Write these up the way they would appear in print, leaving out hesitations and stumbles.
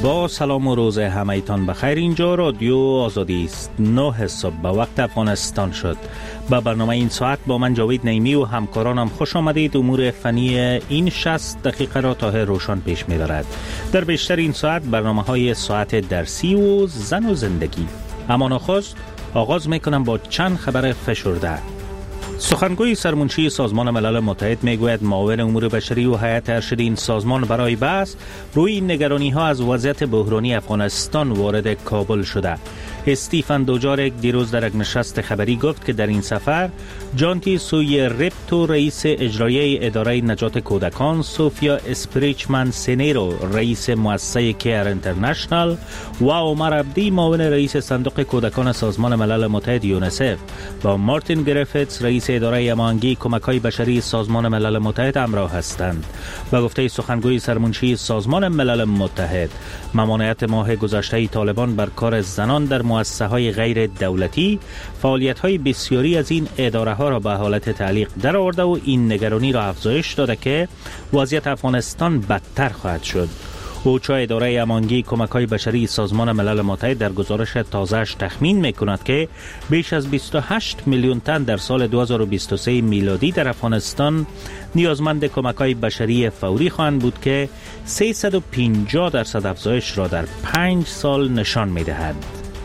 با سلام و روز همه‌تان بخیر. اینجا رادیو آزادی است. 9 صبح به وقت افغانستان شد. با برنامه این ساعت با من جاوید نعیمی و همکارانم خوش آمدید. امور فنی این 60 دقیقه را طاهر روشن پیش می دارد. در بیشتر این ساعت برنامه‌های ساعت درسی و زن و زندگی. اما نخست آغاز میکنم با چند خبر فشرده. سخنگوی سرمنشی سازمان ملل متحد میگوید معاون امور بشری و هیئت ارشد این سازمان برای بحث روی نگرانی ها از وضعیت بحرانی افغانستان وارد کابل شده. استیفن دوجارک دیروز در یک نشست خبری گفت که در این سفر جانتی سوی رپتو رئیس اجرایی اداره نجات کودکان، سوفیا اسپریچمن سینیرو رئیس مؤسسه کیر انترنشنال و عمر عبدی معاون رئیس صندوق کودکان سازمان ملل متحد یونیسف با مارتین گریفیتس رئیس اداره هماهنگی کمک‌های بشری سازمان ملل متحد همراه هستند. به گفته سخنگوی سرمنشی سازمان ملل متحد، ممانعت ماه گذشته طالبان بر کار زنان در مؤسسه‌های غیر دولتی فعالیت‌های بسیاری از این اداره‌ها را به حالت تعلیق درآورده و این نگرانی را افزایش داده که وضعیت افغانستان بدتر خواهد شد. اوچا اداره هماهنگی کمک‌های بشری سازمان ملل متحد در گزارش تازه‌اش تخمین می‌کند که بیش از 28 میلیون تن در سال 2023 میلادی در افغانستان نیازمند کمک‌های بشری فوری خواهند بود که 350% افزایش را در 5 سال نشان می‌دهد.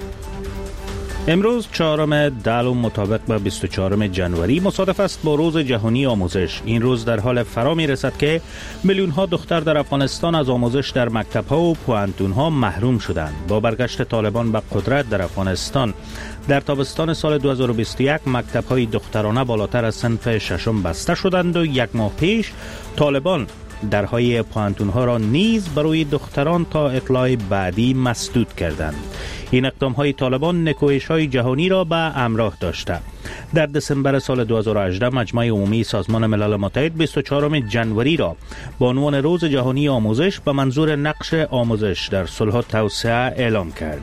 امروز 4 دلو مطابق با 24 جنوری مصادف است با روز جهانی آموزش. این روز در حال فرا می رسد که میلیون ها دختر در افغانستان از آموزش در مکتب ها و پوهنتون ها محروم شدند. با برگشت طالبان به قدرت در افغانستان در تابستان سال 2021 مکتب های دخترانه بالاتر از صنف ششم بسته شدند و یک ماه پیش طالبان درهای پوهنتون ها را نیز برای دختران تا اطلاع بعدی مسدود کردند. این اقدام های طالبان نکوهش های جهانی را به همراه داشته. در دسامبر سال 2018 مجمع عمومی سازمان ملل متحد 24 جنوری را با عنوان روز جهانی آموزش به منظور نقش آموزش در صلح و توسعه اعلام کرد.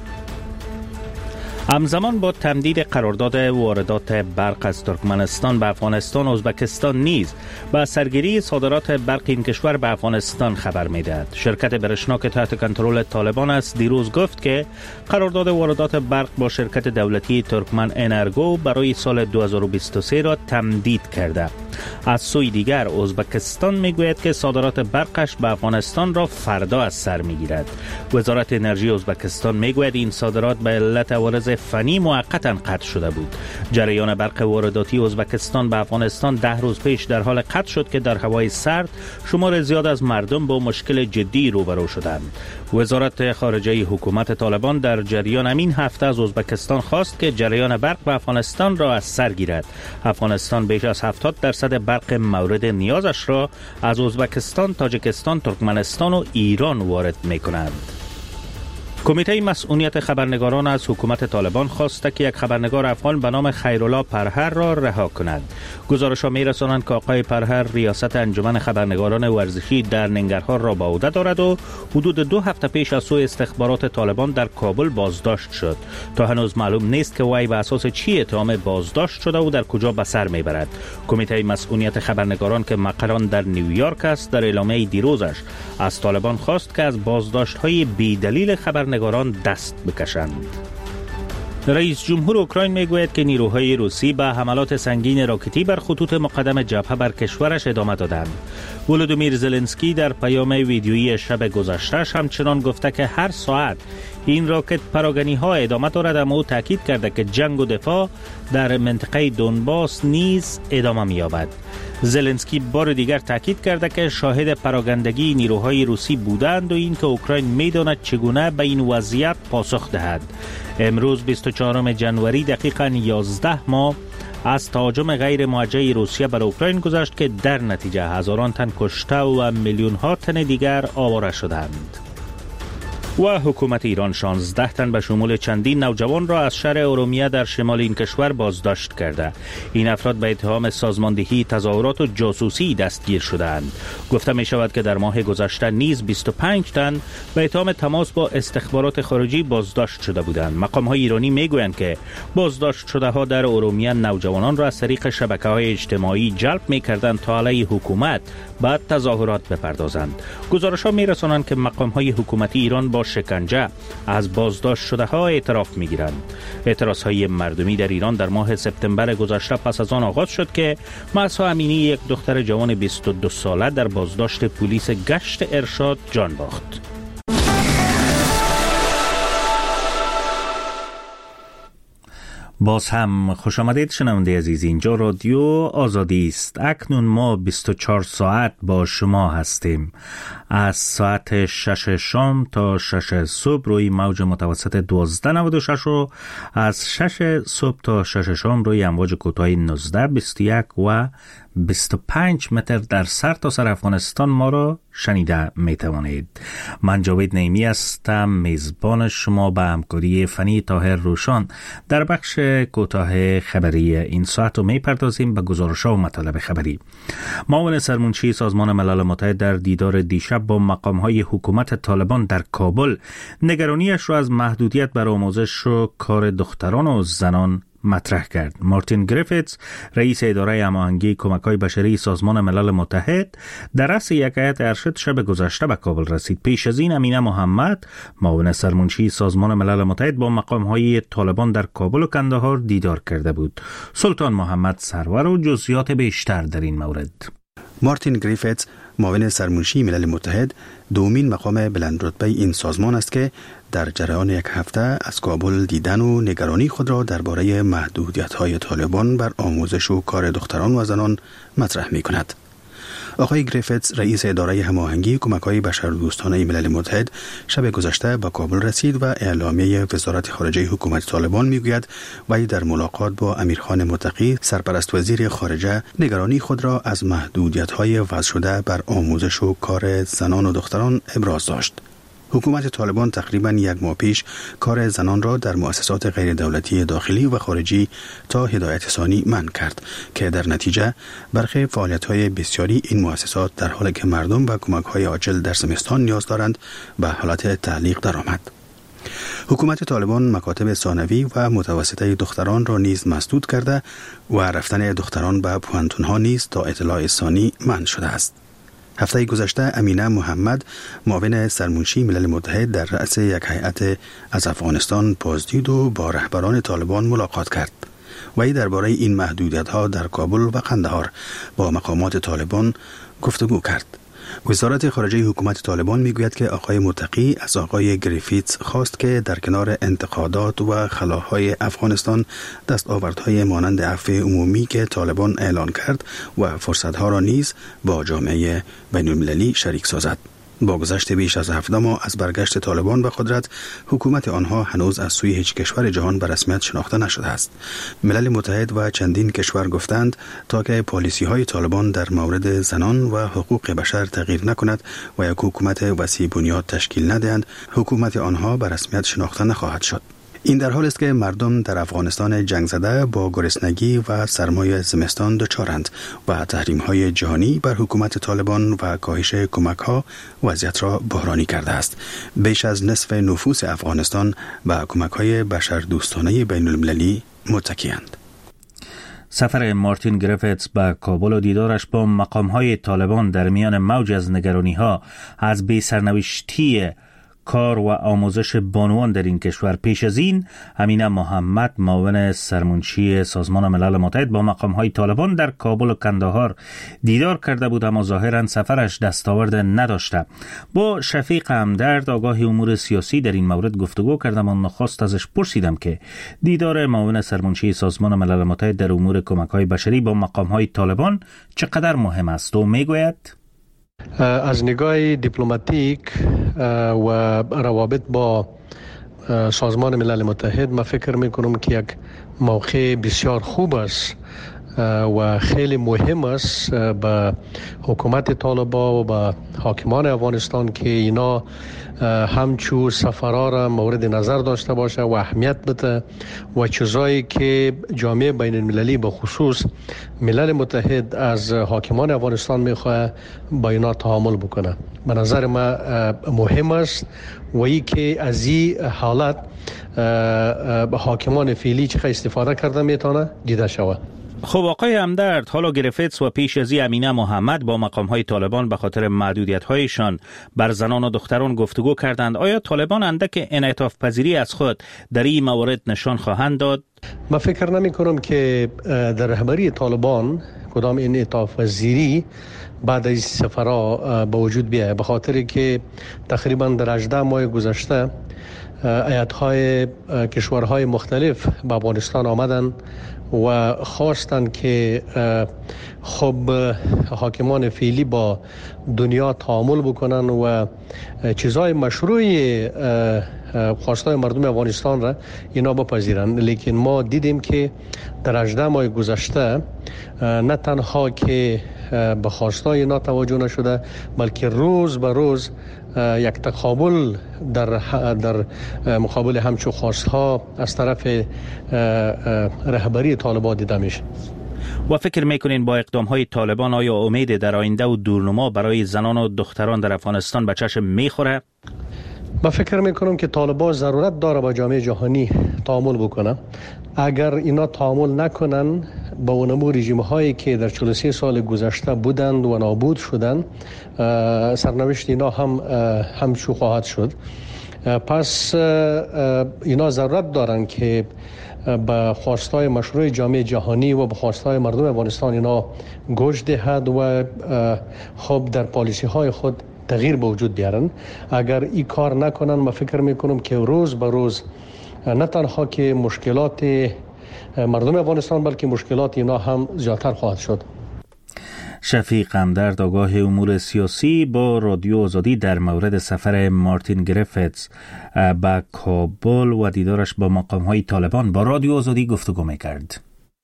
همزمان با تمدید قرارداد واردات برق از ترکمنستان به افغانستان، ازبکستان نیز با سرگیری صادرات برق این کشور به افغانستان خبر می‌دهد. شرکت برشنا که تحت کنترل طالبان است دیروز گفت که قرارداد واردات برق با شرکت دولتی ترکمن انرگو برای سال 2023 را تمدید کرده. از سوی دیگر ازبکستان میگوید که صادرات برقش به افغانستان را فردا از سر میگیرد. وزارت انرژی ازبکستان میگوید این صادرات به علت عوارض فنی موقتا قطع شده بود. جریان برق وارداتی ازبکستان به افغانستان 10 روز پیش در حال قطع شد که در هوای سرد شمار زیاد از مردم با مشکل جدی روبرو شدند. وزارت خارجه حکومت طالبان در جریان همین هفته از ازبکستان خواست که جریان برق به افغانستان را از سر گیرد. افغانستان بیش از 70% برق مورد نیازش را از ازبکستان، تاجیکستان، ترکمنستان و ایران وارد می‌کند. کمیته مسئولیت خبرنگاران از حکومت طالبان خواسته که یک خبرنگار افغان به نام خیرالله پرهر را رها کند. گزارش‌ها می‌رسانند که آقای پرهر ریاست انجمن خبرنگاران ورزشی در ننگرهار را به عهده دارد و حدود 2 هفته پیش از سوی استخبارات طالبان در کابل بازداشت شد. تا هنوز معلوم نیست که وی به اساس چی اتهام بازداشت شده و در کجا به سر می‌برد. کمیته مسئولیت خبرنگاران که مقران در نیویورک است در اعلامیه دیروزش از طالبان خواست که از بازداشت‌های بی‌دلیل خبرنگاران دست بکشند. رئیس جمهور اوکراین میگوید که نیروهای روسی به حملات سنگین راکتی بر خطوط مقدم جبهه بر کشورش ادامه دادند. ولودیمیر زلنسکی در پیام ویدیویی شب گذشته‌اش همچنان گفته که هر ساعت این راکت پراگنی ها ادامه دارد، اما او تاکید کرده که جنگ و دفاع در منطقه دونباس نیز ادامه می‌یابد. زلنسکی بار دیگر تاکید کرده که شاهد پراگندگی نیروهای روسی بودند و اینکه اوکراین می‌داند چگونه به این وضعیت پاسخ دهد. امروز 24 جنوری دقیقاً 11 ماه از تهاجم غیر موجه روسیه بر اوکراین گذشت که در نتیجه هزاران تن کشته و میلیون ها تن دیگر آواره شدند. و حکومت ایران 16 تن به شمول چندین نوجوان را از شهر ارومیه در شمال این کشور بازداشت کرده. این افراد به اتهام سازماندهی تظاهرات و جاسوسی دستگیر شدند. گفته می شود که در ماه گذشته نیز 25 تن به اتهام تماس با استخبارات خارجی بازداشت شده بودند. مقام های ایرانی می گویند که بازداشت شده ها در ارومیه نوجوانان را از طریق شبکه های اجتماعی جلب می کردند تا علیه حکومت بعد تظاهرات بپردازند. گزارش ها می رسانند که مقام های حکومتی ایران با شکنجه از بازداشت شده ها اعتراف می گیرند. اعتراض های مردمی در ایران در ماه سپتامبر گذشته پس از آن آغاز شد که مهسا امینی، یک دختر جوان 22 ساله، در بازداشت پلیس گشت ارشاد جان باخت. باز هم خوش آمدید شنونده عزیز، اینجا رادیو آزادی است. اکنون ما 24 ساعت با شما هستیم، از ساعت 6 شام تا 6 صبح روی موج متوسط 1296 و از 6 صبح تا 6 شام روی امواج کوتاه 19، 21 و 25 متر در سر تا سر افغانستان ما را شنیده می توانید. من جاوید نعیمی هستم، میزبان شما به همکاری فنی طاهر روشان. در بخش کوتاه خبری این ساعت رو می پردازیم به گزارش‌ها و مطالب خبری. معاون سرمنشی سازمان ملل متحد در دیدار دیشب با مقام‌های حکومت طالبان در کابل نگرانیش را از محدودیت بر آموزش و کار دختران و زنان مطرح کرد. مارتین گریفیتس، رئیس اداره هماهنگی کمک‌های بشری سازمان ملل متحد، در رأس یک هیئت ارشد شب گذشته به کابل رسید. پیش از این امینه محمد، معاون سرمنشی سازمان ملل متحد، با مقام‌های طالبان در کابل و کندهار دیدار کرده بود. سلطان محمد سرور و جزئیات بیشتر در این مورد. مارتین گریفیتس، معاون سرمنشی ملل متحد، دومین مقام بلندرتبه این سازمان است که در جریان یک هفته از کابل دیدن و نگرانی خود را درباره محدودیت‌های طالبان بر آموزش و کار دختران و زنان مطرح می‌کند. آقای گریفیتس، رئیس اداره هماهنگی کمک‌های بشردوستانه ملل متحد، شب گذشته به کابل رسید و اعلامیه وزارت خارجه حکومت طالبان میگوید وی در ملاقات با امیرخان متقی، سرپرست وزیر خارجه، نگرانی خود را از محدودیت‌های وضع شده بر آموزش و کار زنان و دختران ابراز داشت. حکومت طالبان تقریباً یک ماه پیش کار زنان را در مؤسسات غیر دولتی داخلی و خارجی تا هدایت ثانی منع کرد که در نتیجه برخی فعالیت‌های بسیاری این مؤسسات در حالی که مردم به کمک‌های عاجل در زمستان نیاز دارند به حالت تعلیق درآمد. حکومت طالبان مکاتب ثانوی و متوسطه دختران را نیز مسدود کرده و رفتن دختران به پوهنتون‌ها نیز تا اطلاع ثانی منع شده است. هفته گذشته امینه محمد، معاون سرمنشی ملل متحد، در رأس یک هیئت از افغانستان بازدید و با رهبران طالبان ملاقات کرد. وی درباره این محدودیت‌ها در کابل و قندهار با مقامات طالبان گفتگو کرد. وزارت خارجه حکومت طالبان میگوید که آقای متقی از آقای گریفیتس خواست که در کنار انتقادات و خلاهای افغانستان دستاوردهای مانند عفو عمومی که طالبان اعلان کرد و فرصتها را نیز با جامعه بین‌المللی شریک سازد. با گذشت بیش از 7 ماه از برگشت طالبان به قدرت، حکومت آنها هنوز از سوی هیچ کشور جهان به رسمیت شناخته نشده است. ملل متحد و چندین کشور گفتند تا که پالیسی‌های طالبان در مورد زنان و حقوق بشر تغییر نکند و یک حکومت وسیع بنیاد تشکیل ندهند، حکومت آنها به رسمیت شناخته نخواهد شد. این در حال است که مردم در افغانستان جنگ زده با گرسنگی و سرمای زمستان دچارند و تحریم‌های جهانی بر حکومت طالبان و کاهش کمک‌ها وضعیت را بحرانی کرده است. بیش از نصف نفوس افغانستان به کمک‌های بشردوستانه بین‌المللی متکی‌اند. سفر مارتین گریفیتس به کابل و دیدارش با مقام‌های طالبان در میان موج از نگرانی‌ها از بی‌سرنوشتی کار و آموزش بانوان در این کشور. پیش از این امینه محمد، معاون سرمنشی سازمان ملل متحد، با مقام‌های طالبان در کابل و کندهار دیدار کرده بود، اما ظاهراً سفرش دستاورد نداشته. با شفیق همدرد، آگاه امور سیاسی، در این مورد گفتگو کردم و نخست ازش پرسیدم که دیدار معاون سرمنشی سازمان ملل متحد در امور کمک‌های بشری با مقام‌های طالبان چقدر مهم است و میگوید از نگاه دیپلماتیک و روابط با سازمان ملل متحد من فکر میکنم که یک موقع بسیار خوب است و خیلی مهم است به حکومت طالبان و به حاکمان افغانستان که اینا همچو سفرها را مورد نظر داشته باشه و اهمیت بده و چیزایی که جامعه بین المللی به خصوص ملل متحد از حاکمان افغانستان میخواه با اینا تعامل بکنه. به نظر ما مهم است و ای که از این حالت حاکمان فعلی چه استفاده کرده میتونه دیده شود. خب آقای همدرد، حالا گریفتس و پیش از امینه محمد با مقام‌های طالبان به خاطر محدودیت‌هایشان بر زنان و دختران گفتگو کردند. آیا طالبان اندک انعطاف پذیری از خود در این موارد نشان خواهند داد؟ من فکر نمی کنم که در رهبری طالبان کدام انعطاف پذیری بعد از سفرها به وجود بیاید، به خاطر که تقریبا در 18 ماه گذشته ایت‌های کشورهای مختلف به افغانستان آمدند و خواستند که خب حاکمان فعلی با دنیا تعامل بکنن و چیزهای مشروع خواستای مردم افغانستان را اینا بپذیرند. لیکن ما دیدیم که در 18 ماه گذشته نه تنها که به خواستای اینا توجه نشده، بلکه روز به روز یک تقابل در مقابل همچون خواستها از طرف رهبری طالبان دیده میشه. و فکر میکنین با اقدامهای طالبان آیا امید در آینده و دورنما برای زنان و دختران در افغانستان به چشم میخوره؟ من فکر میکنم که طالبان ضرورت داره با جامعه جهانی تعامل بکنه. اگر اینا تعامل نکنن با اونمو رژیم هایی که در 43 سال گذشته بودند و نابود شدند، سرنوشت اینا همچو خواهد شد. پس اینا ضرورت دارن که به خواستای مشروع جامعه جهانی و به خواستای مردم افغانستان اینا گوش دهد و خب در پالیسی های خود تغییر به وجود بیارن. اگر این کار نکنن من فکر میکنم که روز به روز نه تنها که مشکلات مردم افغانستان بلکه مشکلات اینا هم زیادتر خواهد شد. شفیق همدرد، آگاه امور سیاسی، با رادیو آزادی در مورد سفر مارتین گریفتس به کابل و دیدارش با مقام‌های طالبان با رادیو آزادی گفتگو می‌کرد.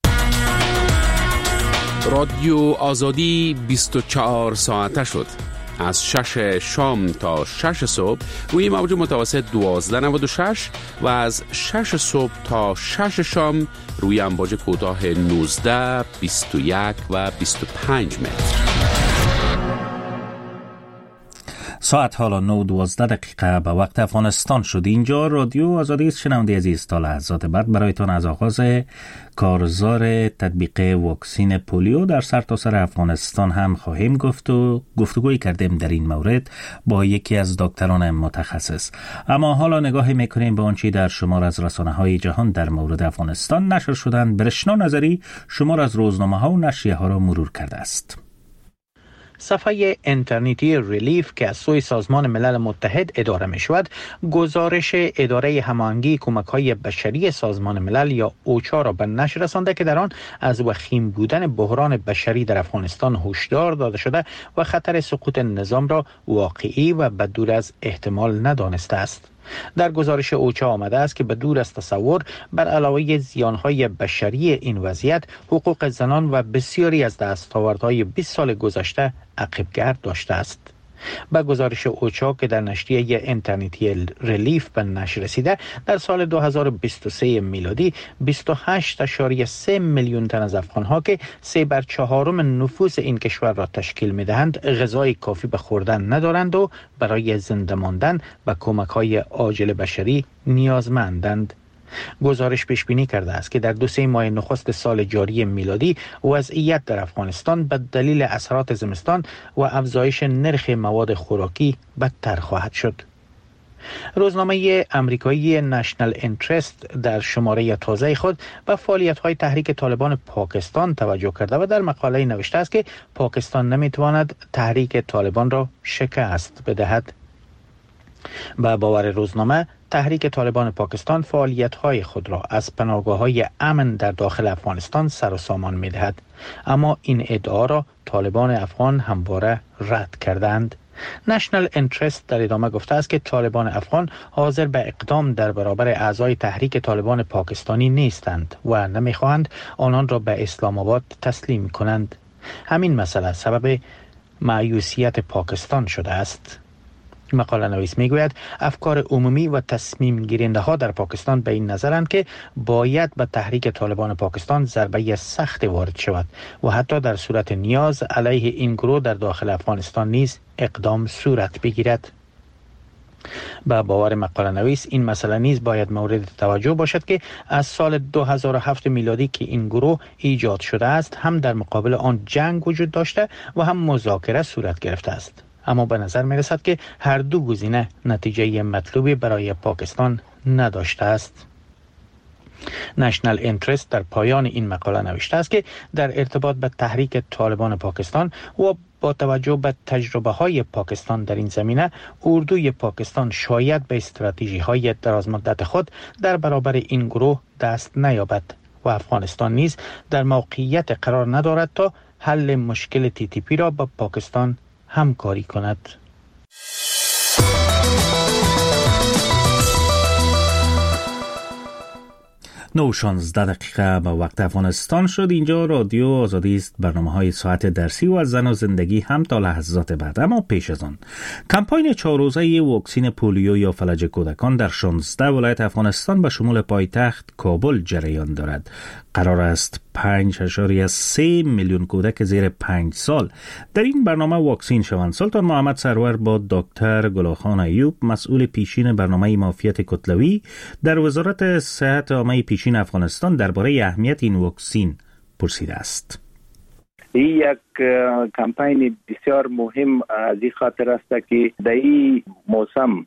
رادیو آزادی 24 ساعته شد. از 6 شام تا 6 صبح روی موج متوسط 1296 و از 6 صبح تا 6 شام روی امواج کوتاه 19، 21 و 25 متر. ساعت حالا 9:12 به وقت افغانستان شد. اینجا رادیو آزادی است. شنونده عزیز، تا لحظات بعد برایتان از آغاز کارزار تطبیق واکسین پولیو در سرتاسر افغانستان هم خواهیم گفت و گفتگویی کردیم در این مورد با یکی از دکتران متخصص. اما حالا نگاهی میکنیم به آنچه در شمار از رسانه‌های جهان در مورد افغانستان نشر شدن. برشنا نظری شمار از روزنامه‌ها و نشریه‌ها را مرور کرده است. صفحه اینترنتی ریلیف که از سوی سازمان ملل متحد اداره می شود، گزارش اداره هماهنگی کمک‌های بشری سازمان ملل یا اوچا را به نشر رسانده که در آن از وخیم بودن بحران بشری در افغانستان هشدار داده شده و خطر سقوط نظام را واقعی و بدور از احتمال ندانسته است. در گزارش اوچا آمده است که به دور از تصور بر علاوه زیانهای بشری این وضعیت، حقوق زنان و بسیاری از دستاوردهای 20 سال گذشته عقب‌گرد داشته است. به گزارش اوچا که در نشریه اینترنتی ریلیف به نشر رسیده، در سال 2023 میلادی 28.3 میلیون تن از افغان‌ها که 3/4 نفوس این کشور را تشکیل می‌دهند غذای کافی به خوردن ندارند و برای زنده ماندن به کمک‌های عاجل بشری نیازمندند. گزارش پیش بینی کرده است که در 2-3 ماه نخست سال جاری میلادی وضعیت در افغانستان به دلیل اثرات زمستان و افزایش نرخ مواد خوراکی بدتر خواهد شد. روزنامه امریکایی نشنل اینترست در شماره تازه خود به فعالیت‌های تحریک طالبان پاکستان توجه کرده و در مقاله نوشته است که پاکستان نمی‌تواند تحریک طالبان را شکست بدهد. به باور روزنامه، تحریک طالبان پاکستان فعالیت‌های خود را از پناهگاه‌های امن در داخل افغانستان سر و سامان می‌دهد، اما این ادعا را طالبان افغان همواره رد کردند. نشنل انترست در ادامه گفته است که طالبان افغان حاضر به اقدام در برابر اعضای تحریک طالبان پاکستانی نیستند و نمیخواهند آنان را به اسلام آباد تسلیم کنند. همین مسئله سبب مایوسیت پاکستان شده است. مقاله نویس میگوید افکار عمومی و تصمیم گیرنده ها در پاکستان به این نظرند که باید به تحریک طالبان پاکستان ضربه سخت وارد شود و حتی در صورت نیاز علیه این گروه در داخل افغانستان نیز اقدام صورت بگیرد. به باور مقاله نویس این مسئله نیز باید مورد توجه باشد که از سال 2007 میلادی که این گروه ایجاد شده است هم در مقابل آن جنگ وجود داشته و هم مذاکره صورت گرفته است. اما به نظر می رسد که هر دو گزینه نتیجه مطلوبی برای پاکستان نداشته است. نشنل انترست در پایان این مقاله نوشته است که در ارتباط به تحریک طالبان پاکستان و با توجه به تجربه های پاکستان در این زمینه، اردوی پاکستان شاید به استراتژی های درازمدت خود در برابر این گروه دست نیابد و افغانستان نیز در موقعیت قرار ندارد تا حل مشکل TTP را با پاکستان همکاری کند. 9:16 به وقت افغانستان شد. اینجا رادیو آزادی است، برنامه‌های ساعت درسی و از زن و زندگی هم تا لحظات بعد. اما پیش از آن کمپاین 4 روزه واکسین پولیو یا فلج کودکان در 16 ولایت افغانستان به شمول پایتخت کابل جریان دارد. قرار است 5.3 میلیون کودک زیر 5 سال در این برنامه واکسین شوند. سلطان محمد سرور با دکتر گلاخان ایوب، مسئول پیشین برنامه معافیت کتلوی در وزارت صحت عامه پیشین افغانستان، درباره اهمیت این واکسین پرسیده است. این یک کمپین بسیار مهم از این خاطر است که در این موسم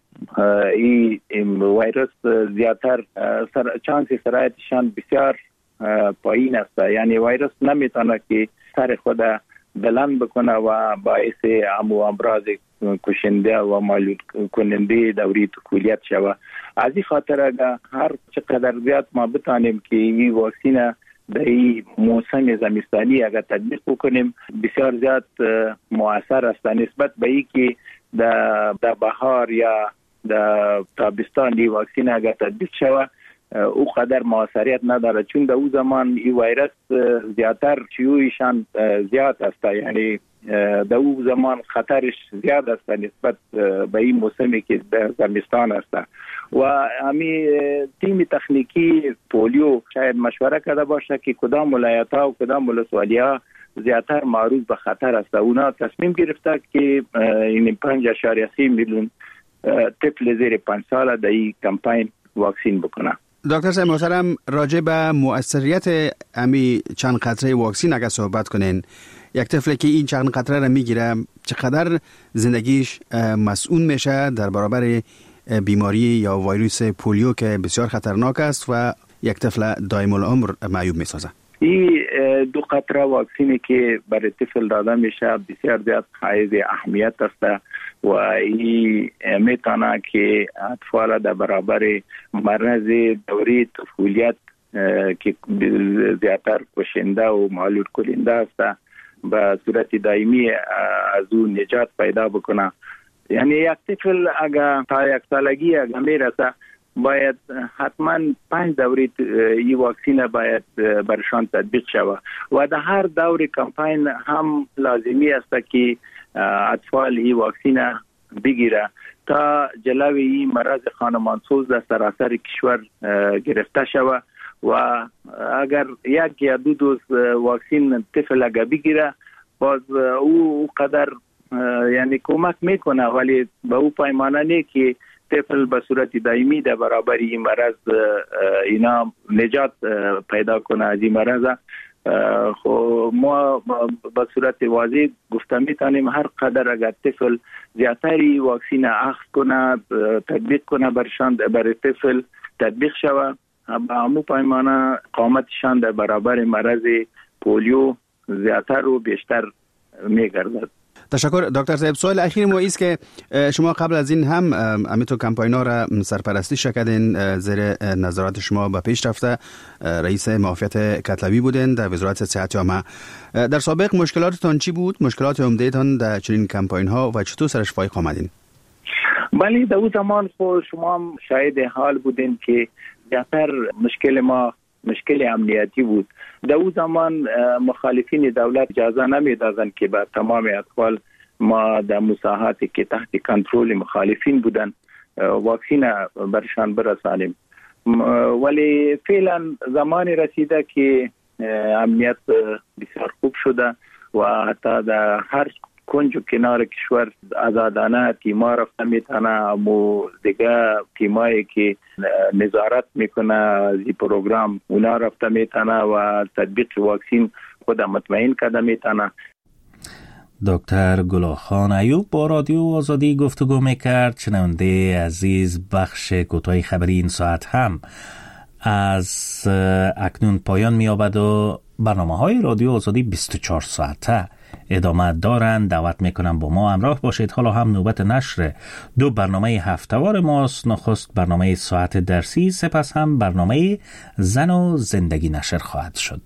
این ویروس زیادتر چانس سرایتشان بسیار پایین است. یعنی ویروس نمیتونه که سر خود بلند بکنه و باعث امراض کشنده و معلول کننده دوره طفولیت شود. از این خاطر اگر هر چقدر زیاد ما بتانیم که این واکسین در این موسم زمستانی اگر تطبیق بکنیم بسیار زیاد مؤثر است نسبت به این که در بهار یا در تابستان این واکسین اگر تطبیق شود او قدر موثریت نداره، چون در او زمان این ویروس زیادتر شیوعشان زیاد است. یعنی در او زمان خطرش زیاد است نسبت به این موسمی که در زمستان است. و همین تیم تکنیکی پولیو شاید مشوره کرده باشه که کدام ولایت‌ها و کدام ولسوالی‌ها زیادتر معرض به خطر است. اونا تصمیم گرفته که این 5.3 میلیون طفل زیر 5 سال در این کمپین واکسین بکنه. دکتر صاحب محترم، راجع به مؤثریت امی چند قطره واکسین اگر صحبت کنین، یک طفلی که این چند قطره را میگیره چقدر زندگیش مسئول میشه در برابر بیماری یا ویروس پولیو که بسیار خطرناک است و یک طفل دائم العمر معیوب میسازه؟ این 2 قطره واکسینی که برای طفل داده میشه بسیار زیاد حائز اهمیت است و این میتونه که اطفال در برابر مرض دوره طفولیت که زیادتر کشنده و معلول کننده است به صورت دائمی از اون نجات پیدا بکنه. یعنی یک طفل اگر تا 1 سالگی اگر میرسه باید حتما 5 دوره این واکسین باید برشان تطبیق شود و در هر دور کمپین هم لازمی است که اطفال این واکسین بگیره تا جلوی این مرض خانمانسوز در سراسر کشور گرفته شود و اگر 1 یا 2 دوز واکسین طفل اگر بگیره باز او قدر یعنی کمک میکنه، ولی به او پیمانه نه که طفل به صورت دائمی در برابر این مرض اینا نجات پیدا کنه از این مرض. خب ما به صورت واضح گفته میتونیم هر قدر اگر طفل زیادتری واکسین اخذ کنه تطبیق کنه برای طفل تطبیق شود به همون پیمانه قامتشان در برابر مرض پولیو زیادتر و بیشتر میگردد. تشکر دکتر صاحب. سوال اخیر ما است که شما قبل از این هم امیتو کمپاین‌ها را سرپرستی کردین، زیر نظارت شما به پیش رفته رئیس معافیت کتلوی بودین در وزارت صحت عامه. در سابق مشکلاتتان چی بود؟ مشکلات عمده‌تان در چنین کمپاین‌ها و چطور سرش فایق آمدین؟ بله، در اون زمان خود شما هم شاهد حال بودین که زیاتر مشکل ما مشکل امنیتی بود. در اون زمان مخالفین دولت اجازه نمیدادند که به تمام اطفال ما در مساحاتی که تحت کنترل مخالفین بودن واکسین برشان برسانیم، ولی فعلا زمانی رسیده که امنیت بسیار خوب شده و حتی در هر کنج و کنار کشور آزادانه تیما رفته میتونه، امو دیگه تیمایی که نظارت میکنه از این پروگرام اونا رفته میتونه و تطبیق واکسین خود مطمئن کرده میتونه. دکتر گلاخان ایوب با رادیو آزادی گفتگو میکرد. شنونده عزیز، بخش کوتاه خبری این ساعت هم از اکنون پایان می‌یابد و برنامه‌های رادیو آزادی 24 ساعته ادامه دارند. دعوت میکنم با ما همراه باشید. حالا هم نوبت نشر 2 برنامه هفته‌وار ماست. نخست برنامه ساعت درسی، سپس هم برنامه زن و زندگی نشر خواهد شد.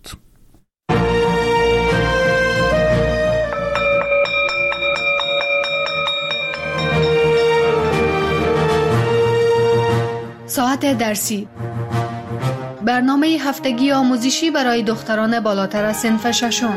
ساعت درسی، برنامه هفتگی آموزشی برای دختران بالاتر از صنف ششم.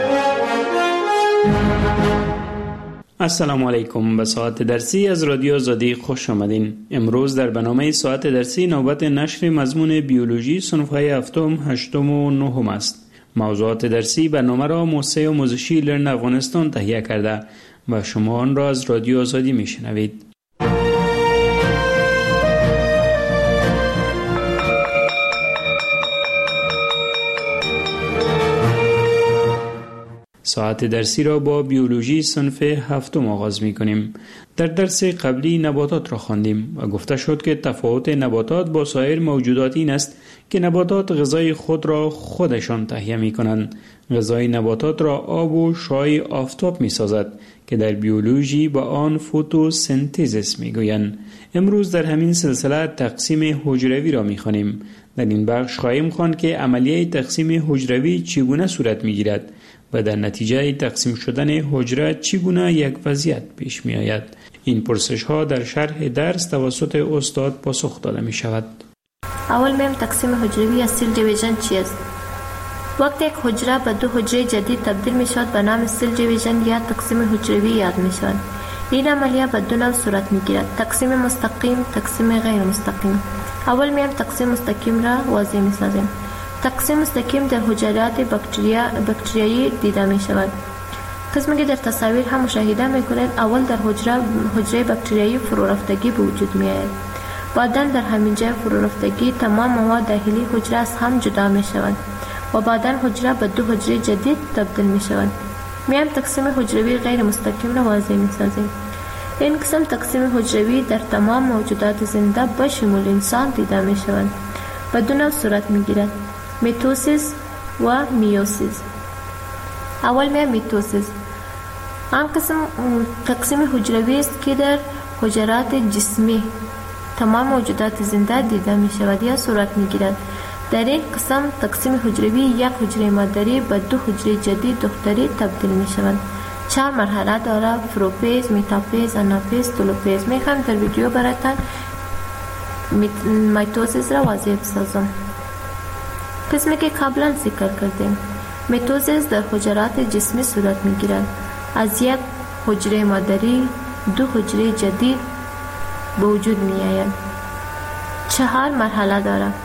السلام علیکم. به ساعت درسی از رادیو آزادی خوش آمدین. امروز در برنامه ساعت درسی نوبت نشر مضمون بیولوژی صنف‌های هفتم، هشتم و نهم است. موضوعات درسی برنامه را موسسه آموزشی لرن افغانستان تهیه کرده و شما آن را از رادیو آزادی میشنوید. ساعت درسی را با بیولوژی صنف هفتم آغاز می کنیم. در درس قبلی نباتات را خواندیم و گفته شد که تفاوت نباتات با سایر موجودات این است که نباتات غذای خود را خودشان تهیه می کنند. غذای نباتات را آب و شعاع آفتاب می سازد که در بیولوژی با آن فتوسنتزیس می گویند. امروز در همین سلسله تقسیم حجروی را می خوانیم. در این بخش خواهیم خواند که عملیه تقسیم حجروی چگونه صورت می گیرد و در نتیجه تقسیم شدن حجره چگونه یک وضعیت پیش می آید. این پرسش ها در شرح درس توسط استاد پاسخ داده می شود. اول میم تقسیم حجروی یا سیل دیویژن چیست؟ وقتی یک حجره به 2 حجره جدید تبدیل می شود به نام سیل دیویژن یا تقسیم حجروی یاد می شود. این عملیه به 2 نوع صورت می گیرد: تقسیم مستقیم، تقسیم غیر مستقیم. اول میم تقسیم مستقیم را واضح می سازیم. تقسیم مستقیم در حجرات بکتریایی دیده می شود. قسمی که در تصاویر هم مشاهده می کنید، اول در حجره بکتریایی فرورفتگی به وجود می آید. بعداً در همین جای فرورفتگی تمام مواد داخلی حجره از هم جدا می شود و بعداً حجره به 2 حجره جدید تبدیل می شود. میم تقسیم حجروی غیر مستقیم را واضح می سازیم. این قسم تقسیم حجروی در تمام موجودات زنده به شمول انسان دیده می شود. به 2 نوع صورت می گیرد: میتوسیس و میوسیس. اول میم میتوسیس. آن قسم تقسیم حجروی است که در حجرات جسمی تمام موجودات زنده دیده می شود یا صورت می گیرد. در این قسم تقسیم حجروی یک حجره مادری به 2 حجره جدید دختری تبدیل می شود. 4 مرحله دارد: پروفیز، متافیز، آنافیز، تلوفیز. می خواهم در ویدیو براتان میتوسیس را واضح بسازم. قسمی که قبلا ذکر کردیم، میتوسیس در حجرات جسمی صورت می گیرد. از یک حجره مادری 2 حجره جدید به وجود می آید. 4 مرحله دارد.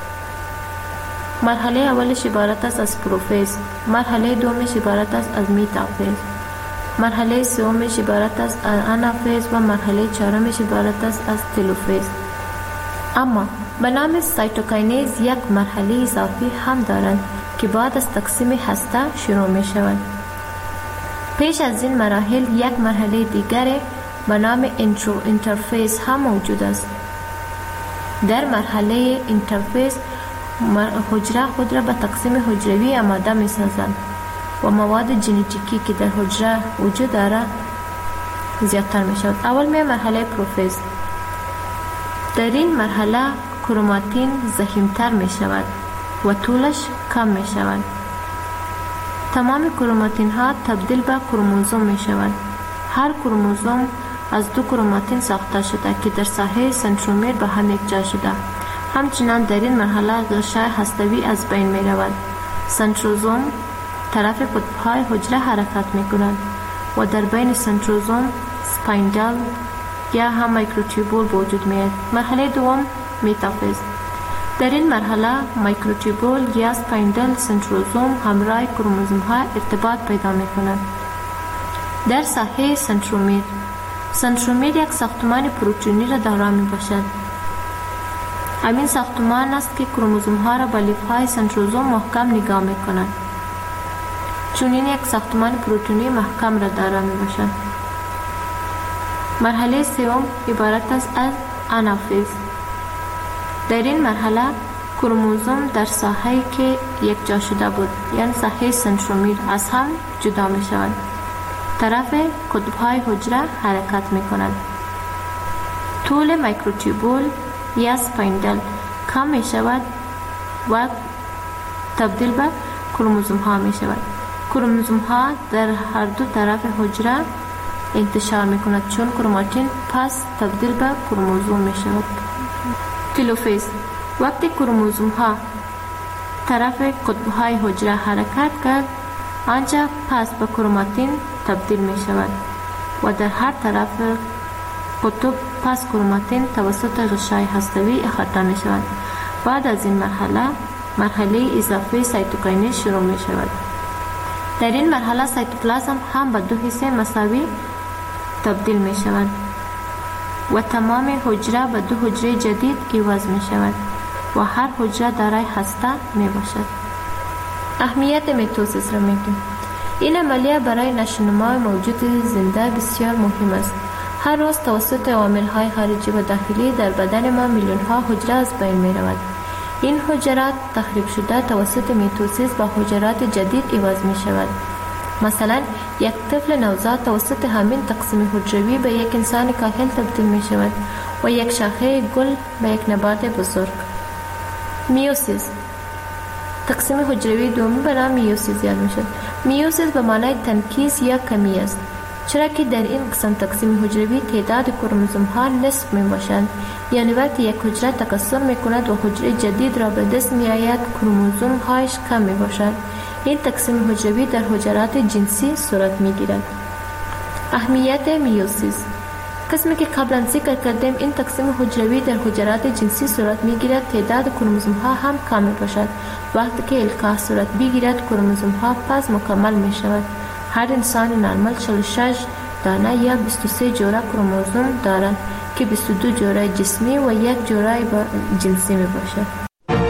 مرحله اولش عبارت است از پروفیز، مرحله دومش عبارت است از متافیز، مرحله سومش عبارت است از آنافیز و مرحله چهارمش عبارت است از تلوفیز. اما به نام سایتوکاینز یک مرحله اضافی هم دارند که بعد از تقسیم هسته شروع می شود. پیش از این مراحل یک مرحله دیگر به نام اینترفیز هم موجود است. در مرحله اینترفیز حجره خود را به تقسیم حجروی آماده می سازند. و مواد ژنتیکی که در حجره وجود دارد زیادتر می شود. اول می مرحله پروفیز. در این مرحله کروماتین ضخیم‌تر می شود و طولش کم می شود. تمام کروماتین ها تبدیل به کروموزوم می شود. هر کروموزوم از 2 کروماتین ساخته شده که در ساحه سنترومیر به هم یکجا شده. همچنین در این مرحله غشای هسته‌ای از بین می رود. سنتروزوم طرف قطب‌های حجره حرکت می کند و در بین سنتروزوم سپایندل یا هم مایکروتوبول وجود می آید. مرحله دوم میتافیز. در این مرحله مایکروتوبول یا سپایندل سنتروزوم همراه کروموزوم ها ارتباط پیدا می کند. در ساحه سنترومیر، سنترومیر یک ساختمان پروتئینی را دارا می باشد. همین ساختمان است که کروموزوم ها را با لیف های سنتروزوم محکم نگاه می کند. چون این یک ساختمان پروتئینی محکم را دارا می باشد. مرحله سوم عبارت است از آنافیز. در این مرحله کروموزوم در ساحه‌ای که یک جا شده بود یعنی ساحه سنترومیر از هم جدا می شود. طرف قطب‌های حجره حرکت می کند. طول مایکروتوبول یا سپایندل کم می شود و تبدیل به کروموزوم ها می شود. کروموزوم ها در هر دو طرف حجره انتشار می کند چون کروماتین پس تبدیل به کروموزوم می شود. تلوفیز. وقتی کروموزوم ها طرف قطب های حجره حرکت کرد آنجا پس به کروماتین تبدیل می شود و در هر طرف قطب پس کروماتین توسط غشای هسته‌ای احاطه می شود. بعد از این مرحله اضافه سایتوکینز شروع می شود. در این مرحله سایتوپلازم هم به 2 حصه مساوی تبدیل می شود و تمام حجره به 2 حجره جدید عوض می شود و هر حجره دارای هسته می باشد. اهمیت میتوسیس را میگیم. این عملیه برای نشوونما موجود زنده بسیار مهم است. هر روز توسط عوامل‌های خارجی و داخلی در بدن ما میلیون‌ها حجره از بین می رود. این حجرات تخریب شده توسط میتوسیس با حجرات جدید عوض می شود. مثلا یک طفل نوزاد توسط همین تقسیم حجروی به یک انسان کاهل تبدیل می شود و یک شاخه گل به یک نبات بزرگ. میوسیس. تقسیم حجروی دومی به نام میوسیس یاد می شود. میوسیس به معنای تنکیس یا کمی است، چرا که در این قسم تقسیم حجروی تعداد کروموزوم ها نصف می باشند. یعنی وقتی یک حجره تکثر می کند و حجره جدید را به دست می آید کروموزوم هایش کم می باشد. این تقسیم حجروی در حجرات جنسی صورت می گیرد. اهمیت میوسیس. قسمی که قبلا ذکر کردیم این تقسیم حجروی در حجرات جنسی صورت می گیرد تعداد کروموزوم ها هم کم می باشد. وقتی که القاح صورت بگیرد کروموزوم ها پس مکمل می شود. هر انسان نرمال 46 دانه یا 23 جوره کروموزوم دارد که 22 جوره جسمی و 1 جوره جنسی می باشد.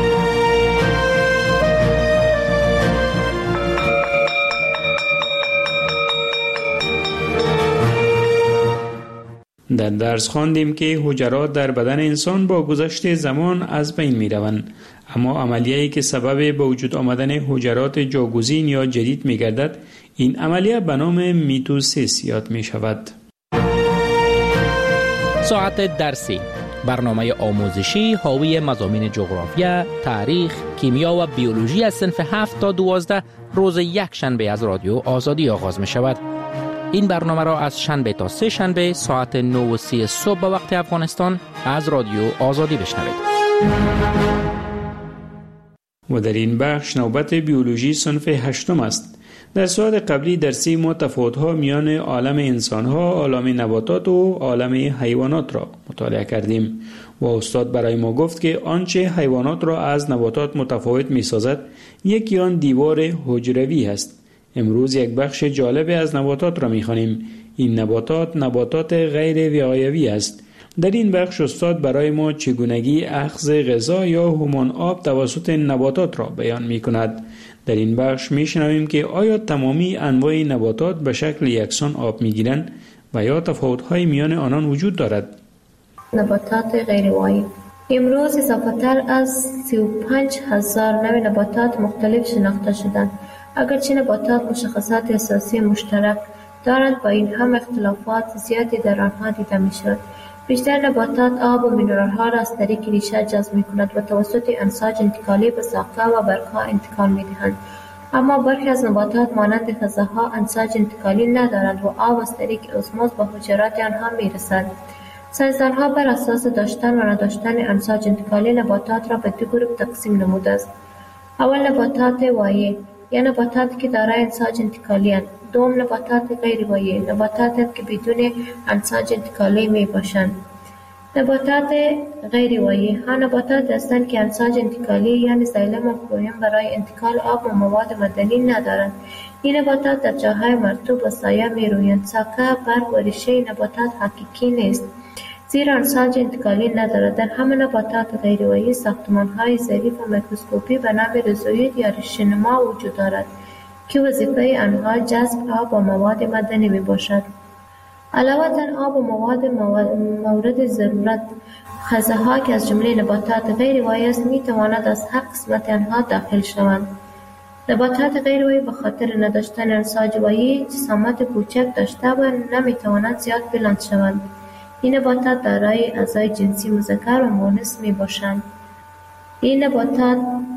در درس خواندیم که حجرات در بدن انسان با گذشت زمان از بین می روند، اما عملیه‌ای که سبب به وجود آمدن حجرات جاگزین یا جدید می گردد این عملیه به نام میتوسیس یاد می شود. ساعت درسی، برنامه آموزشی حاوی مضامین جغرافیا، تاریخ، کیمیا و بیولوژی از صنف 7 تا 12 روز یک شنبه از رادیو آزادی آغاز می شود. این برنامه را از شنبه تا سه شنبه ساعت 9:30 صبح به وقت افغانستان از رادیو آزادی بشنوید. و در این بخش نوبت بیولوژی صنف 8 است. در ساعت قبلی درسی ما تفاوت‌ها میان عالم انسان‌ها، عالم نباتات و عالم حیوانات را مطالعه کردیم و استاد برای ما گفت که آنچه حیوانات را از نباتات متفاوت می‌سازد یکی آن دیوار حجروی است. امروز یک بخش جالب از نباتات را می‌خوانیم. این نباتات غیر وقایوی است. در این بخش استاد برای ما چگونگی اخذ غذا یا همان آب توسط نباتات را بیان می‌کند. در این بخش می‌شنویم که آیا تمامی انواع نباتات به شکل یکسان آب می‌گیرند و یا تفاوت‌های میان آنان وجود دارد؟ نباتات غیر وقایوی. امروز اضافه‌تر از 35,000 نوع نباتات مختلف شناخته شدند. اگرچه نباتات مشخصات اساسی مشترک دارند، با این هم اختلافات زیادی در آنها دیده می‌شود. بیشتر نباتات آب و مینرال‌ها را از طریق ریشه جذب می‌کنند و توسط امساج انتقالی به ساقه و برگ‌ها انتقال می‌دهند. اما برخی از نباتات مانند خزه‌ها امساج انتقالی ندارند و آب از طریق اسموز به حجرات آنها می‌رسد. ساینسدان‌ها بر اساس داشتن و نداشتن امساج انتقالی نباتات را به دو گروه تقسیم نموده است. اول نباتات وایع یا نباتاتی که دارای امساج انتقالی اند. دوم نباتات غیر وایع، نباتات که بدون امساج انتقالی می باشند. نباتات غیر وایع ها نباتات هستند که امساج انتقالی یعنی زایلم و فلویم برای انتقال آب و مواد معدنی ندارند. این نباتات در جاهای مرطوب و سایه می رویند. ساقه، برگ و ریشه نباتات حقیقی نیست، زیرا امساج انتقالی ندارد. در همه نباتات غیر وایع ساختمان‌های ظریف و میکروسکوپی به نام ریزوید یا ریشه‌نما وجود دارد که وظیفه آنها جذب آب و مواد معدنی می باشد. علاوه بر آب و مواد مورد ضرورت، خزه‌ها که از جمله نباتات غیر وایع است می تواند از هر قسمت آنها داخل شوند. نباتات غیر وایع به خاطر نداشتن امساج وایع جسامت کوچک داشته و نمی توانند زیاد بلند شوند. این نباتات دارای اعضای جنسی مذکر و مؤنث می باشند. این نباتات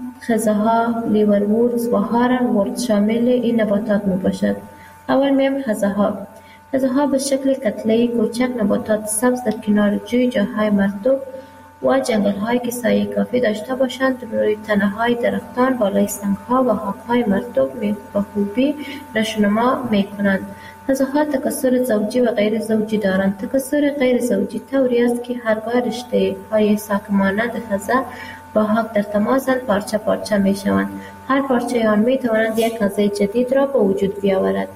خزه‌ها، لیورورز و هارنورد شامل این نباتات می باشد. اول میم خزه‌ها. خزه‌ها به شکل کتله‌ای کوچک نباتات سبز در کنار جوی، جاهای مرطوب و جنگل‌هایی که سایه کافی داشته باشند روی تنه‌های درختان، بالای سنگ‌ها و خاک‌های مرطوب به خوبی نشوونما می‌کنند. خزه‌ها تکثر زوجی و غیر زوجی دارند. تکثر غیر زوجی طوری است که هرگاه رشته‌های ساک مانند خزه با خاک در تماسند پارچه پارچه می‌شوند. هر پارچه آن می‌تواند یک خزه جدید را به وجود بیاورد.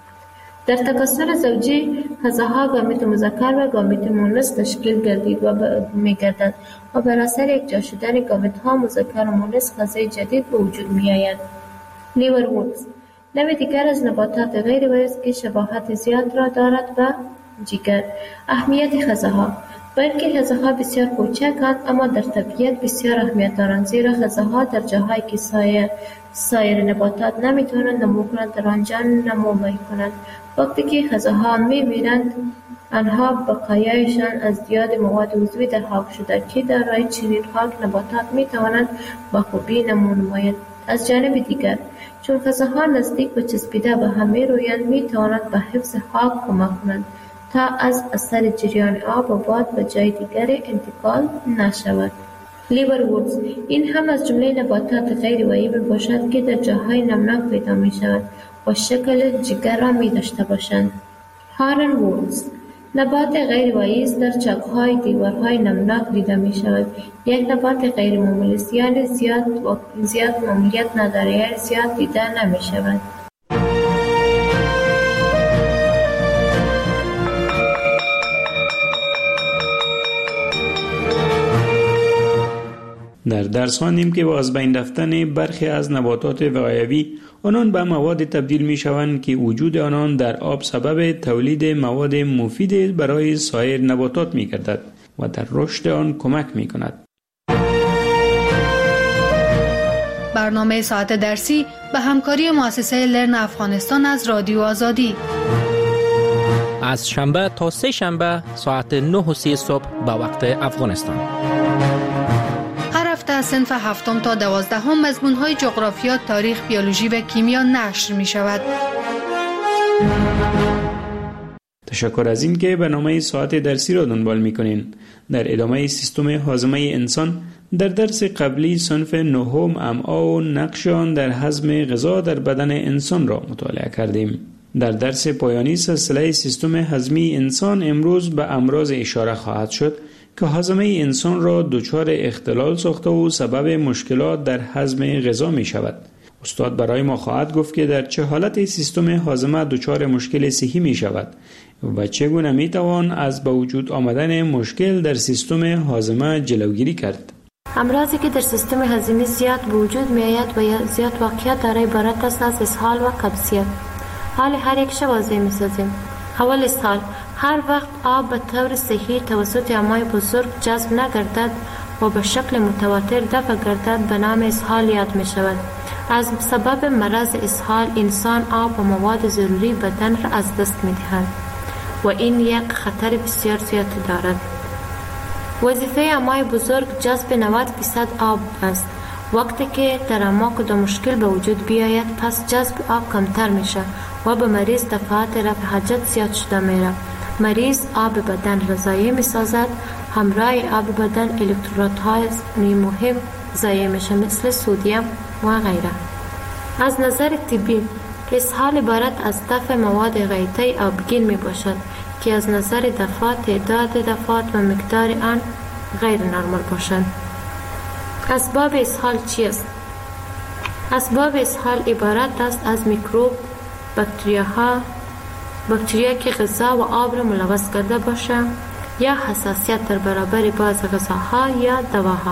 در تکثر زوجی خزه‌ها گامیت مذکر و گامیت مؤنث تشکیل گردید و می‌گردند و بر اثر یکجا شدن گامیت‌ها مذکر و مؤنث خزه جدید به وجود می‌آید. لیورورز نوع دیگر از نباتات غیر وایع است که شباهت زیاد را دارد به جگر. اهمیت خزه‌ها. بلکه خزه‌ها بسیار کوچکند اما در طبیعت بسیار اهمیت دارند، زیرا خزه‌ها در جاهایی که سایر نباتات نمیتوانند نمو کنند در آنجا نمو میکنند. وقتی که خزه‌ها میمیرند آنها بقایایشان از زیاد مواد عضوی در خاک شده که دارای چنین خاک نباتات میتوانند با خوبی نمو نمایند. از جانب دیگر چون خزه‌ها نزدیک به چسبیده به هم میرویند میتوانند به حفظ خاک کمک کنند تا از اثر جریان آب و باد به جای دیگر انتقال نشود. لیورورز این هم از جمله نباتات غیر وایع می باشد که در جاهای نمناک پیدا می شود و شکل جگر را می داشته باشند. هارنورز نبات غیر وایع است، در چاک‌های دیوارهای نمناک دیده می شود. یک نبات غیر معمولی است، یعنی زیاد معمولیت ندارد، یعنی زیاد دیده نمی شود. در درس خواندیم که با از بین رفتن برخی از نباتات وقایوی آنان به مواد تبدیل می شوند که وجود آنان در آب سبب تولید مواد مفید برای سایر نباتات می گردد و در رشد آن کمک می کند. برنامه ساعت درسی به همکاری مؤسسه لرن افغانستان از رادیو آزادی از شنبه تا سه شنبه ساعت 9:30 صبح به وقت افغانستان. از صنف 7 تا 12 مضمون‌های جغرافیا، تاریخ، بیولوژی و کیمیا نشر می‌شود. تشکر از این که برنامه ساعت درسی را دنبال می‌کنین. در ادامه سیستم هاضمه انسان در درس قبلی صنف 9 امعا و نقش آن در هضم غذا در بدن انسان را مطالعه کردیم. در درس پایانی سلسله سیستم هضمی انسان امروز به امراض اشاره خواهد شد که هاضمه انسان را دچار اختلال ساخته و سبب مشکلات در هضم غذا می شود. استاد برای ما خواهد گفت که در چه حالت سیستم هاضمه دچار مشکل صحی می شود و چگونه می توان از به وجود آمدن مشکل در سیستم هاضمه جلوگیری کرد. امراضی که در سیستم هضمی زیاد به وجود می آید و زیاد واقعیت دارای عبارت است از اسهال و قبضیت. حال هر یک شو واضح می سازیم. اول اسهال. هر وقت آب به طور صحیح توسط امعای بزرگ جذب نگردد و به شکل متواتر دفع گردد به نام اسهال یاد می شود. از سبب مرض اسهال انسان آب و مواد ضروری بدن را از دست می‌دهد و این یک خطر بسیار زیاد دارد. وظیفه امای بزرگ جذب 90% آب است. وقتی که در اما کدام مشکل به وجود بیاید پس جذب آب کمتر میشه و به مریض دفعات رفع حاجت زیاد شده میره. مریض آب بدن را ضایع میسازد. همراه آب بدن الکترودهای مهم ضایع میشه مثل سدیم و غیره. از نظر طبی اسهال عبارت از دفع مواد غیطی آبگین می باشد که از نظر دفعات تعداد دفعات و مقدار آن غیر نرمال باشند. اسباب اسهال چیست؟ اسباب اسهال عبارت است از میکروب، باکتریا که غذا و آب را ملوث کرده باشه یا حساسیت در برابر بعض غذاها یا دواها.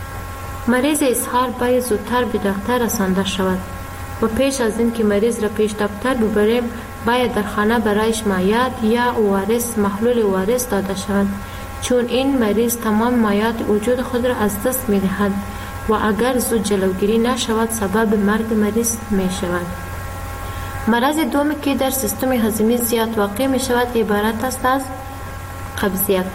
مریض اسهال باید زودتر به دکتر رسانده شود و پیش از این که مریض را پیش دکتر ببریم باید در خانه برایش مایعات یا ORS محلول ORS داده شود، چون این مریض تمام مایعات وجود خود را از دست می دهد و اگر زود جلوگیری نشود سبب مرگ مریض می شود. مرض دومی که در سیستم هضمی زیاد واقع می شود عبارت است از قبضیت.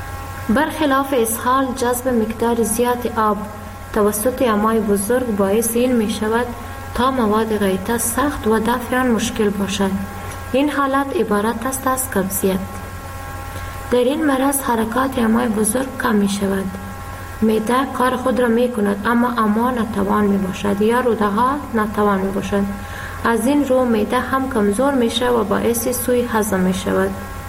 برخلاف اسهال جذب مقدار زیاد آب توسط امای بزرگ باعث این می شود تا مواد غیطه سخت و دفع آن مشکل باشد. این حالت عبارت است از قبضیت. در این مرض حرکات امای بزرگ کم می شود. معده کار خود را می کند اما ناتوان می باشد یا روده ها ناتوان می باشد. از این رو معده هم کمزور می شود و باعث سوء هضم می شود.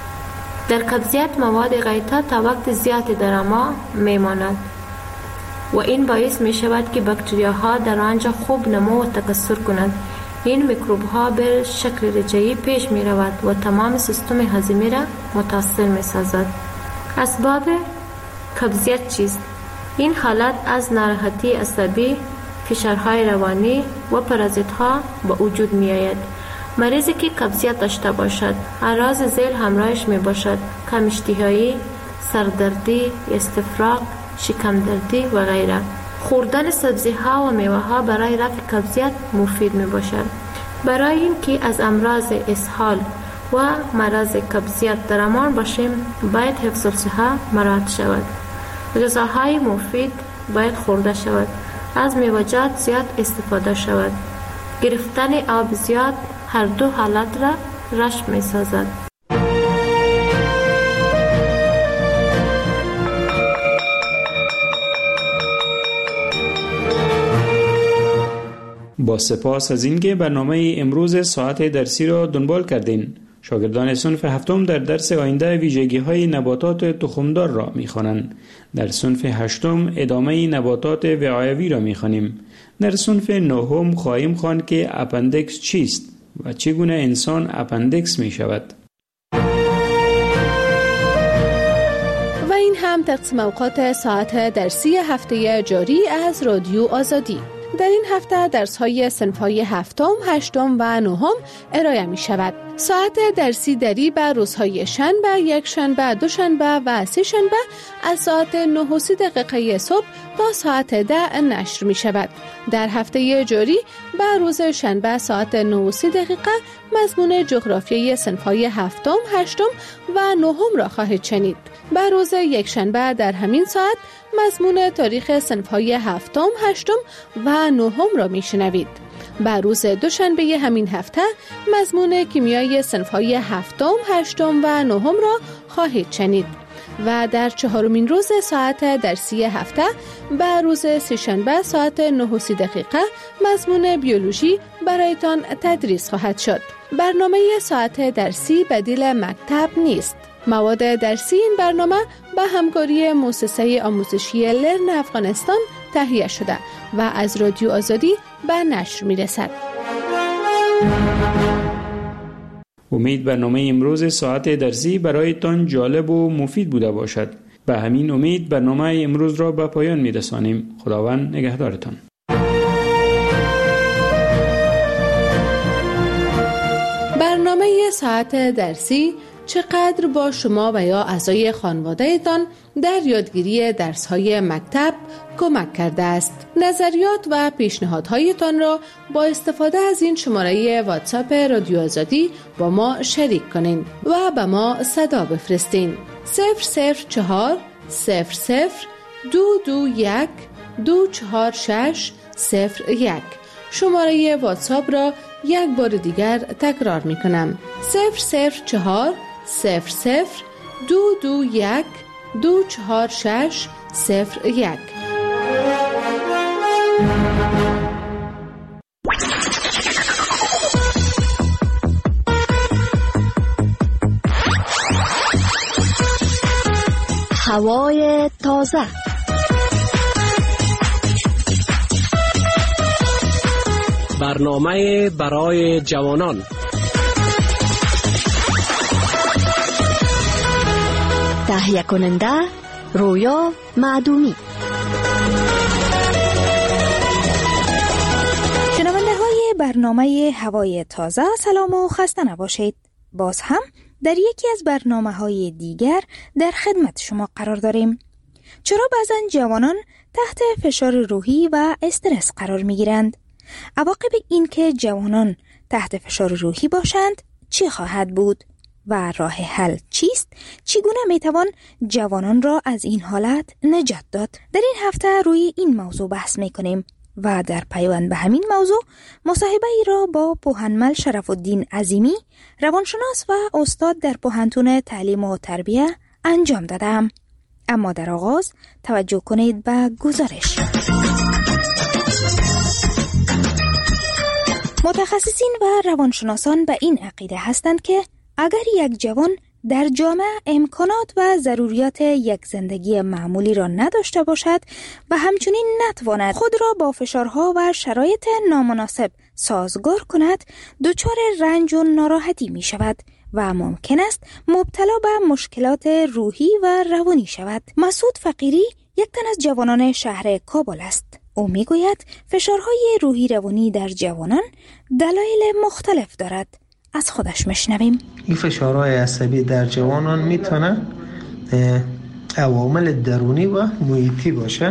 در قبضیت مواد غیطه تا وقت زیادی در اما می ماند و این باعث می شود که باکتریاها در آنجا خوب نمو و تکثر کنند. این میکروب ها به شکل رجعی پیش می رود و تمام سیستم هضمی را متاثر می سازد. اسباب قبضیت چیست؟ این حالت از ناراحتی عصبی، فشارهای روانی و پرازیت ها به وجود می آید. مریضی که قبضیت داشته باشد اعراض ذیل همراهش می باشد: کم اشتهایی، سردردی، استفراغ، شکم دردی و غیره. خوردن سبزی ها و میوه ها برای رفع قبضیت مفید می باشد. برای اینکه از امراض اسهال و مرض قبضیت در امان باشیم باید حفظ الصحه مراعات شود. غذاهای مفید باید خورده شود. از میوه‌جات زیاد استفاده شود. گرفتن آب زیاد هر دو حالت را رشد می سازد. با سپاس از اینکه برنامه امروز ساعت درسی را دنبال کردین. شاگردان صنف هفتم در درس آینده ویژگی‌های نباتات تخمدار را می‌خوانند. در صنف هشتم ادامه نباتات وعایوی را می‌خوانیم. در صنف نهم خواهیم خواند که اپندکس چیست و چگونه انسان اپندکس می‌شود. و این هم تقسیم اوقات ساعت درسی هفته جاری از رادیو آزادی. در این هفته درس‌های صنف‌های هفتم، هشتم و نهم ارائه می‌شود. ساعت درسی دری به روزهای شنبه، یک شنبه، دوشنبه و سه شنبه از ساعت 9:30 صبح تا ساعت 10 نشر می‌شود. در هفته جاری به روز شنبه ساعت 9:30 مضمون جغرافیای صنف‌های هفتم، هشتم و نهم را خواهید شنید. به روز یک شنبه در همین ساعت مضمون تاریخ صنف‌های هفتم، هشتم و نهم را میشنوید. به روز دوشنبه همین هفته مضمون کیمیای صنف‌های هفتم، هشتم و نهم را خواهید شنید. و در چهارمین روز ساعت درسی هفته به روز سه‌شنبه ساعت 9:30 مضمون بیولوژی برایتان تدریس خواهد شد. برنامه ساعت درسی بدیل مکتب نیست. مواد درسی این برنامه به همکاری مؤسسه آموزشی لرن افغانستان تهیه شده و از رادیو آزادی به نشر میرسد. امید برنامه امروز ساعت درسی برایتان جالب و مفید بوده باشد. به همین امید برنامه امروز را به پایان میرسانیم. خداوند نگهدارتان. برنامه ساعت درسی چقدر با شما و یا اعضای خانواده‌تان در یادگیری درس‌های مکتب کمک کرده است. نظریات و پیشنهادهایتان را با استفاده از این شماره واتساپ رادیو آزادی با ما شریک کنین و به ما صدا بفرستین. 004 00 221 246 01. شماره واتساپ را یک بار دیگر تکرار می کنم. 004 00 221 246 01. هوای تازه. برنامه برای جوانان. تهیه کننده رویا معدومی. شنونده های برنامه هوای تازه، سلام و خسته نباشید. باز هم در یکی از برنامه های دیگر در خدمت شما قرار داریم. چرا بعضن جوانان تحت فشار روحی و استرس قرار می گیرند؟ عواقب این که جوانان تحت فشار روحی باشند چی خواهد بود؟ و راه حل چیست؟ چگونه می توان جوانان را از این حالت نجات داد؟ در این هفته روی این موضوع بحث می کنیم و در پیوند به همین موضوع مصاحبه ای را با پوهنمل شرف الدین عظیمی، روانشناس و استاد در پوهنتون تعلیم و تربیه انجام دادم. اما در آغاز توجه کنید به گزارش. متخصصین و روانشناسان به این عقیده هستند که اگر یک جوان در جامعه امکانات و ضروریات یک زندگی معمولی را نداشته باشد و همچنین نتواند خود را با فشارها و شرایط نامناسب سازگار کند، دچار رنج و ناراحتی می شود و ممکن است مبتلا به مشکلات روحی و روانی شود. مسعود فقیری یک تن از جوانان شهر کابل است. او می گوید فشارهای روحی روانی در جوانان دلایل مختلف دارد. از خودش مشنویم. این فشارهای عصبی در جوانان میتونه عوامل درونی و محیطی باشه.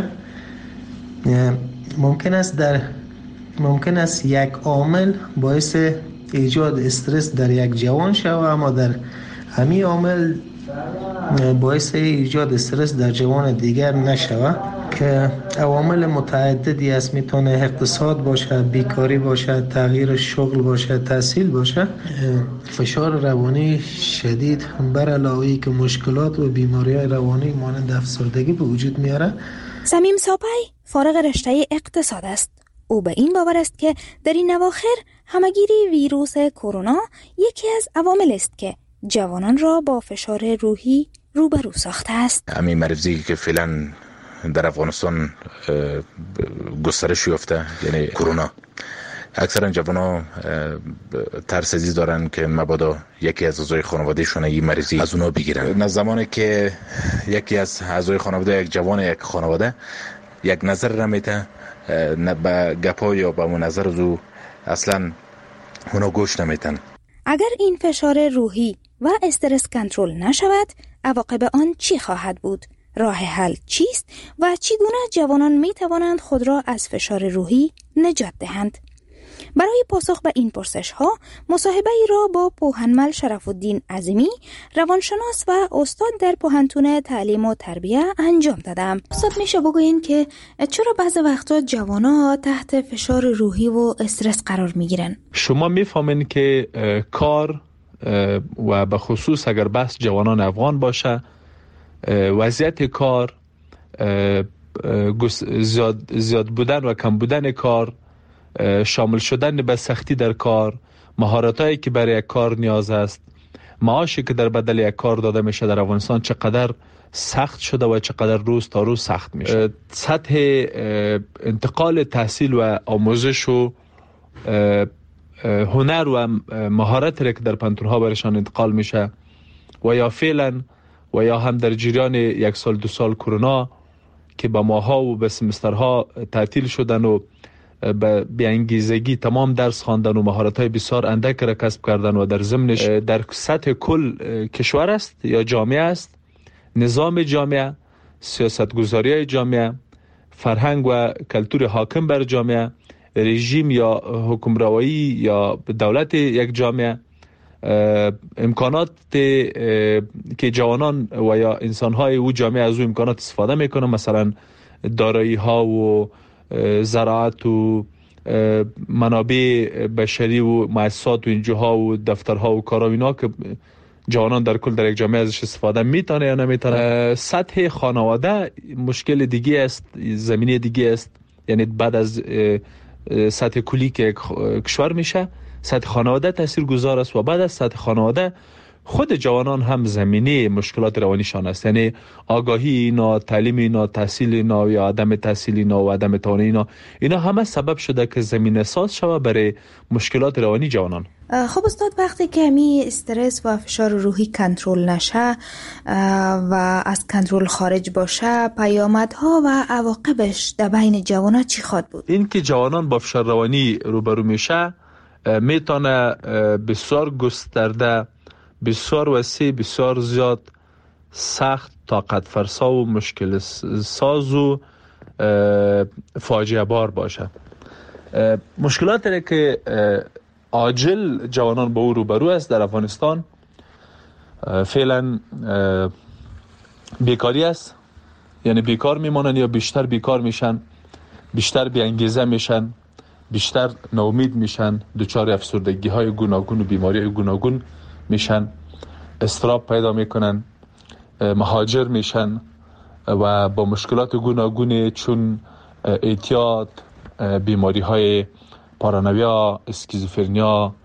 ممکن است یک عامل باعث ایجاد استرس در یک جوان شود، اما در همین عامل باعث ایجاد استرس در جوان دیگر نشود که عوامل متعددی است. میتونه اقتصاد باشه، بیکاری باشه، تغییر شغل باشه، تحصیل باشه. فشار روانی شدید بر علاوه که مشکلات و بیماری‌های روانی مانند افسردگی به وجود میاره. صمیم ساپی فارغ رشته اقتصاد است. او به این باور است که در این اواخر همگیری ویروس کرونا یکی از عوامل است که جوانان را با فشار روحی روبرو ساخته است. همین مرضی که فعلا در افغانستان گسترش یافته، یعنی کرونا، اکثرا جوان‌ها ترس عزیز دارن که مبادا یکی از اعضای خانوادهشون این مرضی از اونا بگیرن. از زمانی که یکی از اعضای خانواده، یک جوان یک خانواده یک نظر را میته، به گپا یا به اون نظر از او اصلا اونا گوش نمیتن. اگر این فشار روحی و استرس کنترل نشود، عواقب آن چی خواهد بود؟ راه حل چیست و چگونه جوانان می توانند خود را از فشار روحی نجات دهند؟ برای پاسخ به این پرسش ها مصاحبه ای را با پوهنمل شرف الدین عظیمی، روانشناس و استاد در پوهنتون تعلیم و تربیه انجام دادم. استاد میشه بگوین که چرا بعضی وقتا جوانا تحت فشار روحی و استرس قرار میگیرن؟ شما میفهمین که کار و به خصوص اگر بحث جوانان افغان باشه، وضعیت کار، زیاد بودن و کم بودن کار، شامل شدن به سختی در کار، مهارتایی که برای یک کار نیاز است، معاشی که در بدل یک کار داده میشه در افغانستان چقدر سخت شده و چقدر روز تا روز سخت میشه. سطح انتقال تحصیل و آموزش و هنر و مهارتی که در پانتون‌ها برشان انتقال میشه و یا فعلا و یا هم در جریان یک سال دو سال کرونا که با ماها و به سمسترها تعطیل شدن و به بی‌انگیزگی تمام درس خواندن و مهارت‌های بسیار اندک را کسب کردن و در ضمنش در سطح کل کشور است یا جامعه است، نظام جامعه، سیاستگذاری جامعه، فرهنگ و کلتور حاکم بر جامعه، رژیم یا حکمرانی یا دولت یک جامعه، امکانات که جوانان و یا انسان‌های او جامعه از او امکانات استفاده میکنن، مثلا دارایی ها و زراعت و منابع بشری و مؤسسات و اینجاها و دفترها و کارا اینا که جوانان در کل در یک جامعه ازش استفاده میتونه یا نمیتونه. سطح خانواده مشکل دیگه است، زمینه دیگه است. یعنی بعد از سطح کلی که کشور میشه، سطح خانواده تاثیرگذار است و بعد از سطح خانواده خود جوانان هم زمینه مشکلات روانیشان است. یعنی آگاهی اینا، تعلیم اینا، تحصیل اینا یا عدم تحصیل اینا و عدم توانایی اینا همه سبب شده که زمینه ساز شود برای مشکلات روانی جوانان. خب استاد، وقتی که می استرس و فشار روحی کنترل نشه و از کنترل خارج باشه، پیامدها و عواقبش در بین جوانان چی خواهد بود؟ این که جوانان با فشار روانی روبرو میشه میتونه بسیار گسترده، بسیار وسیع، بسیار زیاد، سخت، طاقت فرسا و مشکل ساز و فاجعه بار باشه. مشکلاتی که عاجل جوانان با او روبرو است در افغانستان فعلا بیکاری است. یعنی بیکار میمانن یا بیشتر بیکار میشن، بیشتر بی‌انگیزه میشن، بیشتر ناامید میشن، دچار افسردگی های گوناگون و بیماری های گوناگون میشن، اضطراب پیدا میکنن، مهاجر میشن و با مشکلات گوناگون چون اعتیاد، بیماری های پارانویا، اسکیزوفرنیا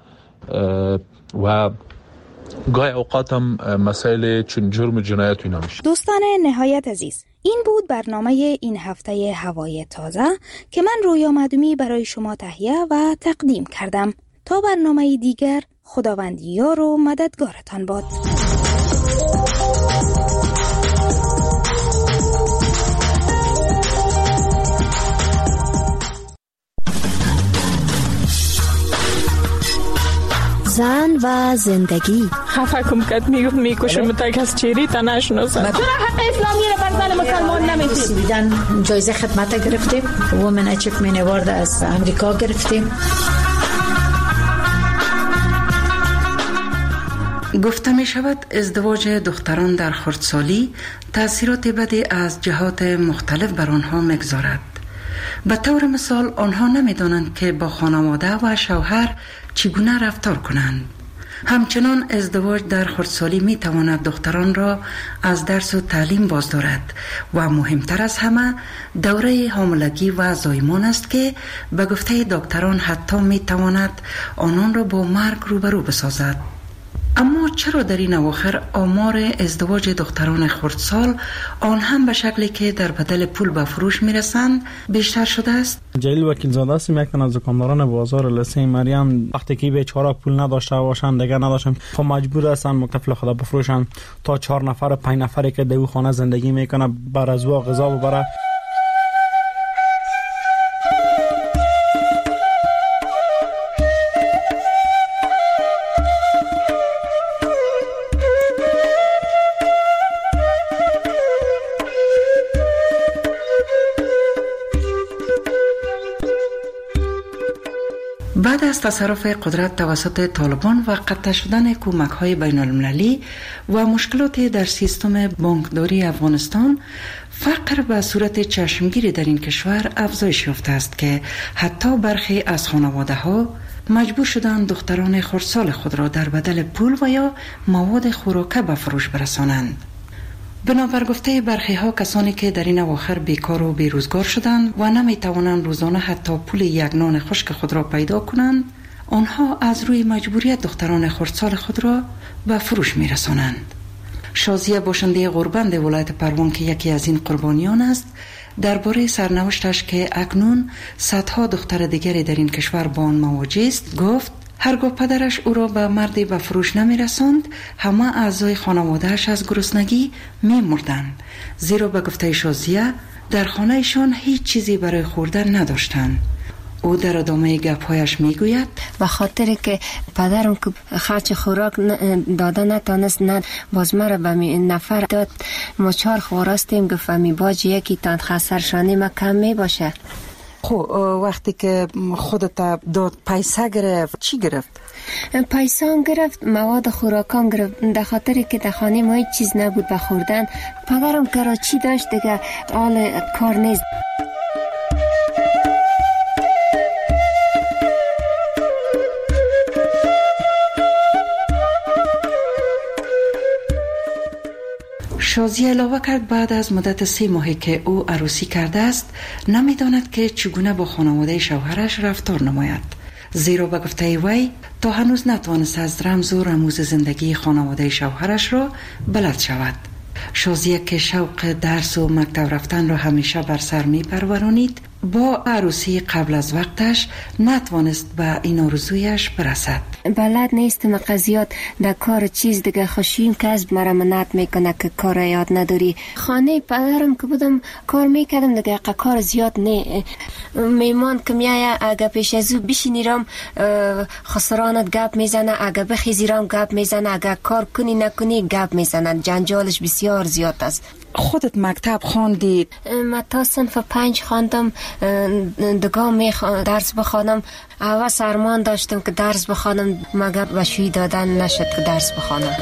و گاهی اوقات هم مسائل چون جرم و جنایت اینا میشه. دوستان نهایت عزیز، این بود برنامه این هفته هوای تازه که من رویا معدومی برای شما تهیه و تقدیم کردم. تا برنامه دیگر، خداوند یار و مددگارتان باد. زن و زندگی. خفه کم کد میگفت میکشم تا از چیری تا نشناسم. چرا حق اسلامی را بر زن مسلمان نمیدید؟ دیدن جایزه خدمت گرفتیم، وومن اچیومنت اوارد از امریکا گرفتیم. گفته می شود ازدواج دختران در خردسالی تأثیرات بدی از جهات مختلف بر آنها میگذارد. به طور مثال آنها نمیدانند که با خانواده و شوهر چگونه رفتار کنند. همچنان ازدواج در خردسالی می تواند دختران را از درس و تعلیم باز دارد و مهمتر از همه دوره حاملگی و زایمان است که به گفته دکتران حتی می تواند آنان را با مرگ روبرو بسازد. اما چرا در این اواخر آمار ازدواج دختران خردسال آن هم به شکلی که در بدل پول به فروش میرسند بیشتر شده است؟ جلیل وکیل زاده است، یک تن از دکانداران بازار لسه مریم. وقتی که بیچاره پول نداشته باشن دیگه نداشتن، خب مجبور هستن مکتفل خدا بفروشن تا 4 نفر 5 نفری که در او خانه زندگی میکنه بر از او غذا ببره. بعد از تصرف قدرت توسط طالبان و قطع شدن کمک‌های بین‌المللی و مشکلات در سیستم بانکداری افغانستان، فقر به صورت چشمگیری در این کشور افزایش یافته است که حتی برخی از خانواده‌ها مجبور شدند دختران خردسال خود را در بدل پول و یا مواد خوراکه به فروش برسانند. بنابر گفته برخی ها، کسانی که در این اواخر بیکار و بیروزگار شدند و نمی توانند روزانه حتی پول یک نان خشک خود را پیدا کنند، آنها از روی مجبوریت دختران خردسال خود را به فروش می رسانند. شازیه باشنده غربند ولایت پروان که یکی از این قربانیان است، درباره سرنوشتش که اکنون صدها دختر دیگری در این کشور با آن مواجه است گفت: هرگاه پدرش او را به مردی به فروش نمی رساند، همه اعضای خانوادهش از گرسنگی می مردند، زیرا به گفته شازیه در خانهشان هیچ چیزی برای خوردن نداشتند. او در ادامه گپ‌هایش میگوید به خاطر که پدرم که خرچ خوراک داده نتانست، نه باز مرا به نفر داد. ما 4 خواراستیم، گفت می باج یکی تان خسرشانی ما کم می باشه. خب وقتی که خودت داد پیسه گرفت چی گرفت؟ پیسه هم گرفت، مواد خوراکام گرفت، در خاطر که در خانه ما هیچ چیز نبود به خوردن. پدرم کراچی داشت دیگه، حال کار نیست. شازیه علاوه کرد بعد از مدت 3 ماهی که او عروسی کرده است نمیداند که چگونه با خانواده شوهرش رفتار نماید، زیرا به گفته وی تا هنوز نتوانست از رمز و رموز زندگی خانواده شوهرش را بلد شود. شازیه که شوق درس و مکتب رفتن را همیشه بر سر می پرورانید، با عروسی قبل از وقتش نتوانست به این آرزویش برسد. بلد نیستم قضیات در کار چیز دیگه، خوشیم که از مرا منعت میکنه که کار یاد نداری. خانه پدرم که بودم کار میکردم دیگه، کار زیاد نه. میمان که میایه اگه پیش از او بشینیرم خسرانت گپ میزنه، اگه بخیزیرم گپ میزنه، اگه کار کنی نکنی گپ میزنه. جنجالش بسیار زیاد است. خودت مکتب خواندی؟ من تا صنف 5 خواندم، دگاه درس بخوانم. اول سرمان داشتم که درس بخوانم، مگر بشوی دادن نشد که درس بخوانم.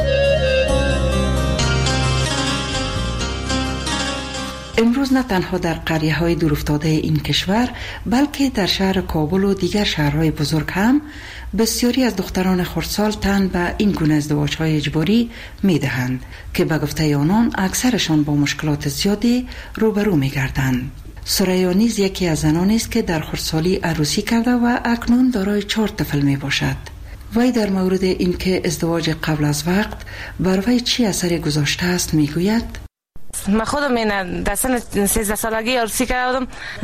امروز نه تنها در قریه‌های دورافتاده این کشور بلکه در شهر کابل و دیگر شهرهای بزرگ هم بسیاری از دختران خردسال تن به این گونه ازدواج‌های اجباری می‌دهند که به گفته آنان اکثرشان با مشکلات زیادی روبرو می‌گردند. سریا نیز یکی از زنانی است که در خردسالی عروسی کرده و اکنون دارای 4 طفل میباشد. وی در مورد اینکه ازدواج قبل از وقت بر وی چی اثری گذاشته است میگوید: من خودم این در سن 13 سالگی عروسی کردم،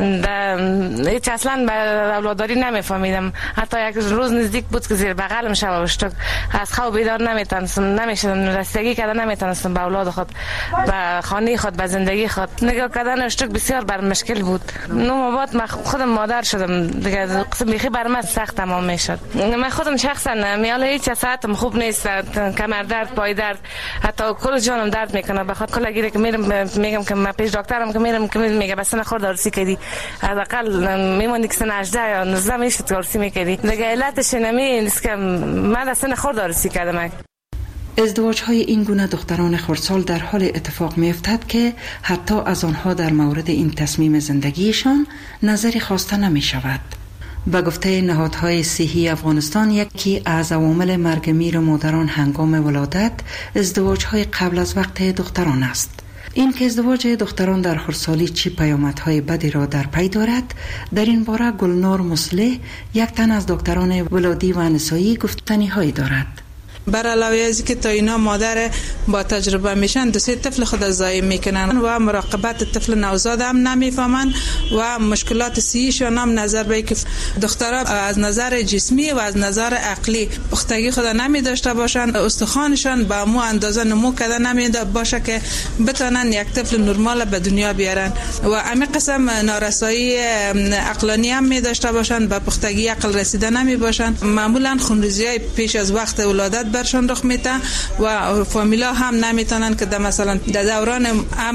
هیچ اصلا به اولاداری نمیفهمیدم. حتی یک روز نزدیک بود که زیر بغلم شب اشتک از خواب بیدار نمیشدم، رسیدگی کردن نمیتونستم به اولاد خود، به خانه خود، به زندگی خود. نگاه کردن اشتک بسیار بر مشکل بود. 9 ماه بعد من خودم مادر شدم دیگه، قسم بیخی بر من سخت تمام میشد. من خودم شخصا میاله هیچ ساعتم خوب نیست، کمر درد، پای درد، حتی کل جانم درد میکنه. بخاطر کلاگیری که میگم که من پیش دکترم که میرم که میگه بس نخورد عروسی کردی، حداقل میموندی که سن 18 یا 19 میشد عروسی میکردی دیگه. علتش نیست که من اصلا نخورد عروسی کردم. ازدواج‌های این گونه دختران خردسال در حال اتفاق می‌افتد که حتی از آنها در مورد این تصمیم زندگیشان نظری خواسته نمی‌شود. به گفته نهادهای صحی افغانستان، یکی از عوامل مرگ میر مادران هنگام ولادت ازدواج‌های قبل از وقت دختران است. این که ازدواج دختران در خردسالی چی پیامدهای بدی را در پی دارد، در این باره گلنار مصلح، یک تن از دکتران ولادی و نسایی، گفتنی‌هایی دارد. بر علاوه از که تا اینا مادر با تجربه میشن 2-3 طفل خود ضایع میکنن و مراقبت طفل نوزاد هم نمیفهمن و مشکلات صحیشون هم نظر به که دخترها از نظر جسمی و از نظر عقلی پختگی خود نمی داشته باشن، استخوانشان به مو اندازه نمو کرده نمیده باشه که بتونن یک طفل نرمال به دنیا بیارن و همین قسم نارسایی عقلانی هم می داشته باشن، به پختگی عقل رسیده نمی باشن. معمولا خونریزی‌های پیش از وقت ولادت برشان رخ میده و فامیلا هم نمیتونن که مثلا در دوران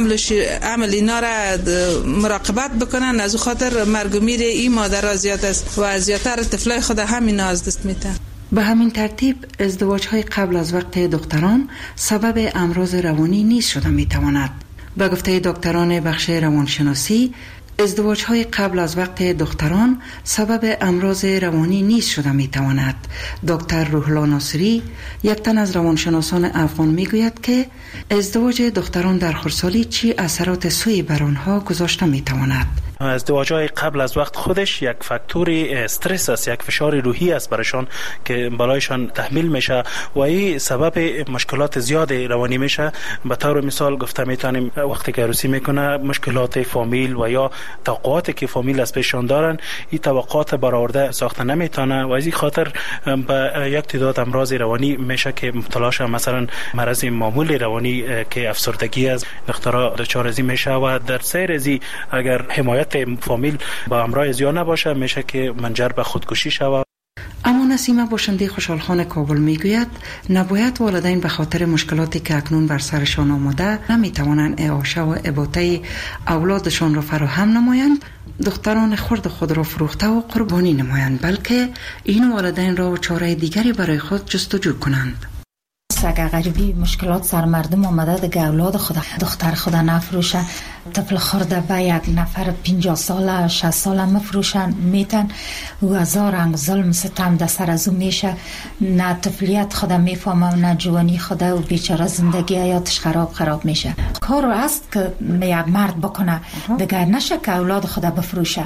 عمل اینا را مراقبت بکنن. از خاطر مرگ و میر این مادرها زیاد است و زیادتر طفلای خود همین از دست میدن. به همین ترتیب ازدواج‌های قبل از وقت دختران سبب امراض روانی نیز شده میتواند. به گفته دکتران بخش روانشناسی، ازدواج‌های قبل از وقت دختران سبب امراض روانی نیز شده میتواند. دکتر روح‌الله ناصری، یک تن از روانشناسان افغان، میگوید که ازدواج دختران در خردسالی چی اثرات سوئی بر آنها گذاشته میتواند. ازدواج‌های قبل از وقت خودش یک فاکتور استرس است، یک فشار روحی است برایشان که بالایشان تحمیل میشه و این سبب مشکلات زیاد روانی میشه. به طور مثال گفته میتونیم وقتی که عروسی میکنه مشکلات فامیل و یا توقعاتی که فامیل از پیششان دارن، این توقعات برآورده ساخته نمیتونه و از این خاطر به یک تعداد امراض روانی میشه که مبتلا شه. مثلا مرض معمول روانی که افسردگی از دخترها دچار از این میشه و در سیر از اگر حمایت عضویت فامیل با همراه زیاد نباشه میشه که منجر به خودکشی شود. اما نسیمه باشنده خوشحالخان کابل میگوید نباید والدین به خاطر مشکلاتی که اکنون بر سرشان آمده نمیتوانند اعاشه و اباطه اولادشان را فراهم نمایند، دختران خرد خود را فروخته و قربانی نمایند، بلکه این والدین را چاره دیگری برای خود جستجو کنند. اگر غریبی مشکلات سر مردم آمده دیگه اولاد خود دختر خود نفروشه، طفل خورده به یک نفر 50 ساله 60 ساله مفروشن میتن و هزار رنگ ظلم ستم در سر از او میشه، نه طفلیت خود میفهمه نه جوانی خود و بیچاره زندگی حیاتش خراب میشه. کار است که یک مرد بکنه دیگه نشه که اولاد خود بفروشه.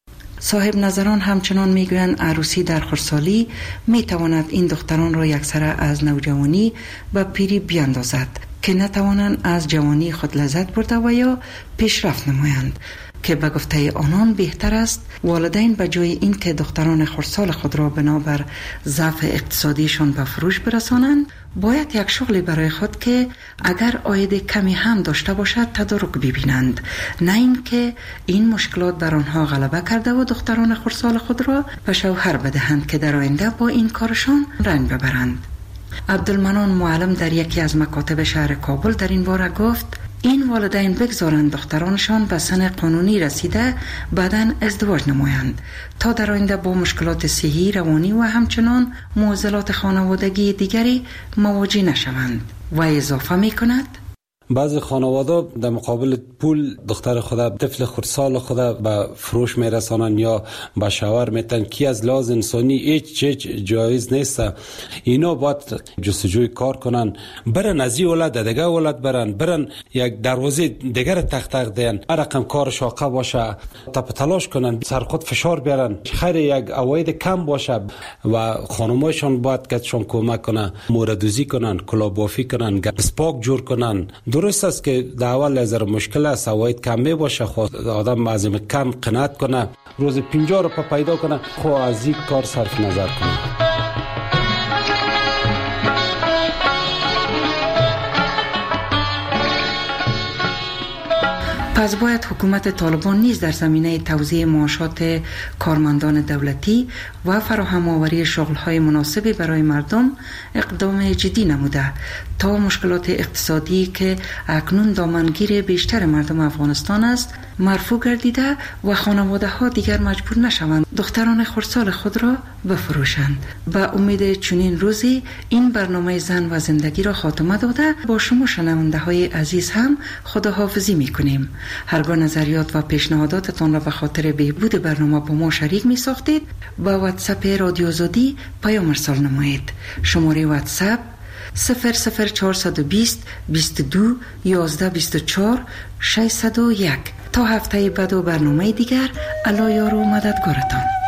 صاحب نظران همچنان میگویند عروسی در خردسالی میتواند این دختران را یکسره از نوجوانی و پیری بیاندازد که نتوانند از جوانی خود لذت برده و یا پیشرفت نمایند، که به گفته آنان بهتر است والدین به جای این که دختران خردسال خود را بنابر ضعف اقتصادیشان به فروش برسانند، باید یک شغلی برای خود که اگر عاید کمی هم داشته باشد تدارک ببینند، نه این که این مشکلات بر آنها غلبه کرده و دختران خردسال خود را به شوهر بدهند که در آینده با این کارشان رنج ببرند. عبدالمنان معلم در یکی از مکاتب شهر کابل در این باره گفت این والدین بگذارند دخترانشان به سن قانونی رسیده بعداً ازدواج نمایند تا در آینده با مشکلات صحی، روانی و همچنان معضلات خانوادگی دیگری مواجه نشوند. و اضافه می کند بعضی خانواده در مقابل پول دختر خود طفل خردسال خود به فروش میرسانن یا به شوهر میتن که از لحاظ انسانی هیچ جایز نیست. اینا باید جستجوی کار کنن، برن از این ولد دیگه ولد برن یک دروازه دیگر تق دین، رقم کار شاقه باشه، تلاش کنن، سر خود فشار بیارن، خیر یک عواید کم باشه و خانمایشان باید کتشان کمک کنن، موردوزی کنن، کلابافی کنن، اسپاک جور کنن. درست است که در اول از مشکل است، عواید کم می باشه، خود آدم معظم کم قناعت کنه، روز 50 روپیه پیدا کنه، خود از این کار صرف نظر کنه. پس باید حکومت طالبان نیز در زمینه توزیع معاشات کارمندان دولتی و فراهم آوری شغل‌های مناسبی برای مردم اقدام جدی نموده تا مشکلات اقتصادی که اکنون دامنگیر بیشتر مردم افغانستان است مرفوع گردیده و خانواده‌ها دیگر مجبور نشوند دختران خردسال خود را بفروشند. به امید چنین روزی این برنامه زن و زندگی را خاتمه داده با شما شنونده‌های عزیز هم خداحافظی می‌کنیم. هرگاه نظریات و پیشنهاداتتان را به خاطر بهبود برنامه با ما شریک می ساختید با واتساپ رادیو آزادی پیام ارسال نمایید. شماره واتساپ 00420 22 11 24 601. تا هفته بعد و برنامه دیگر، الله یار و مددگارتان.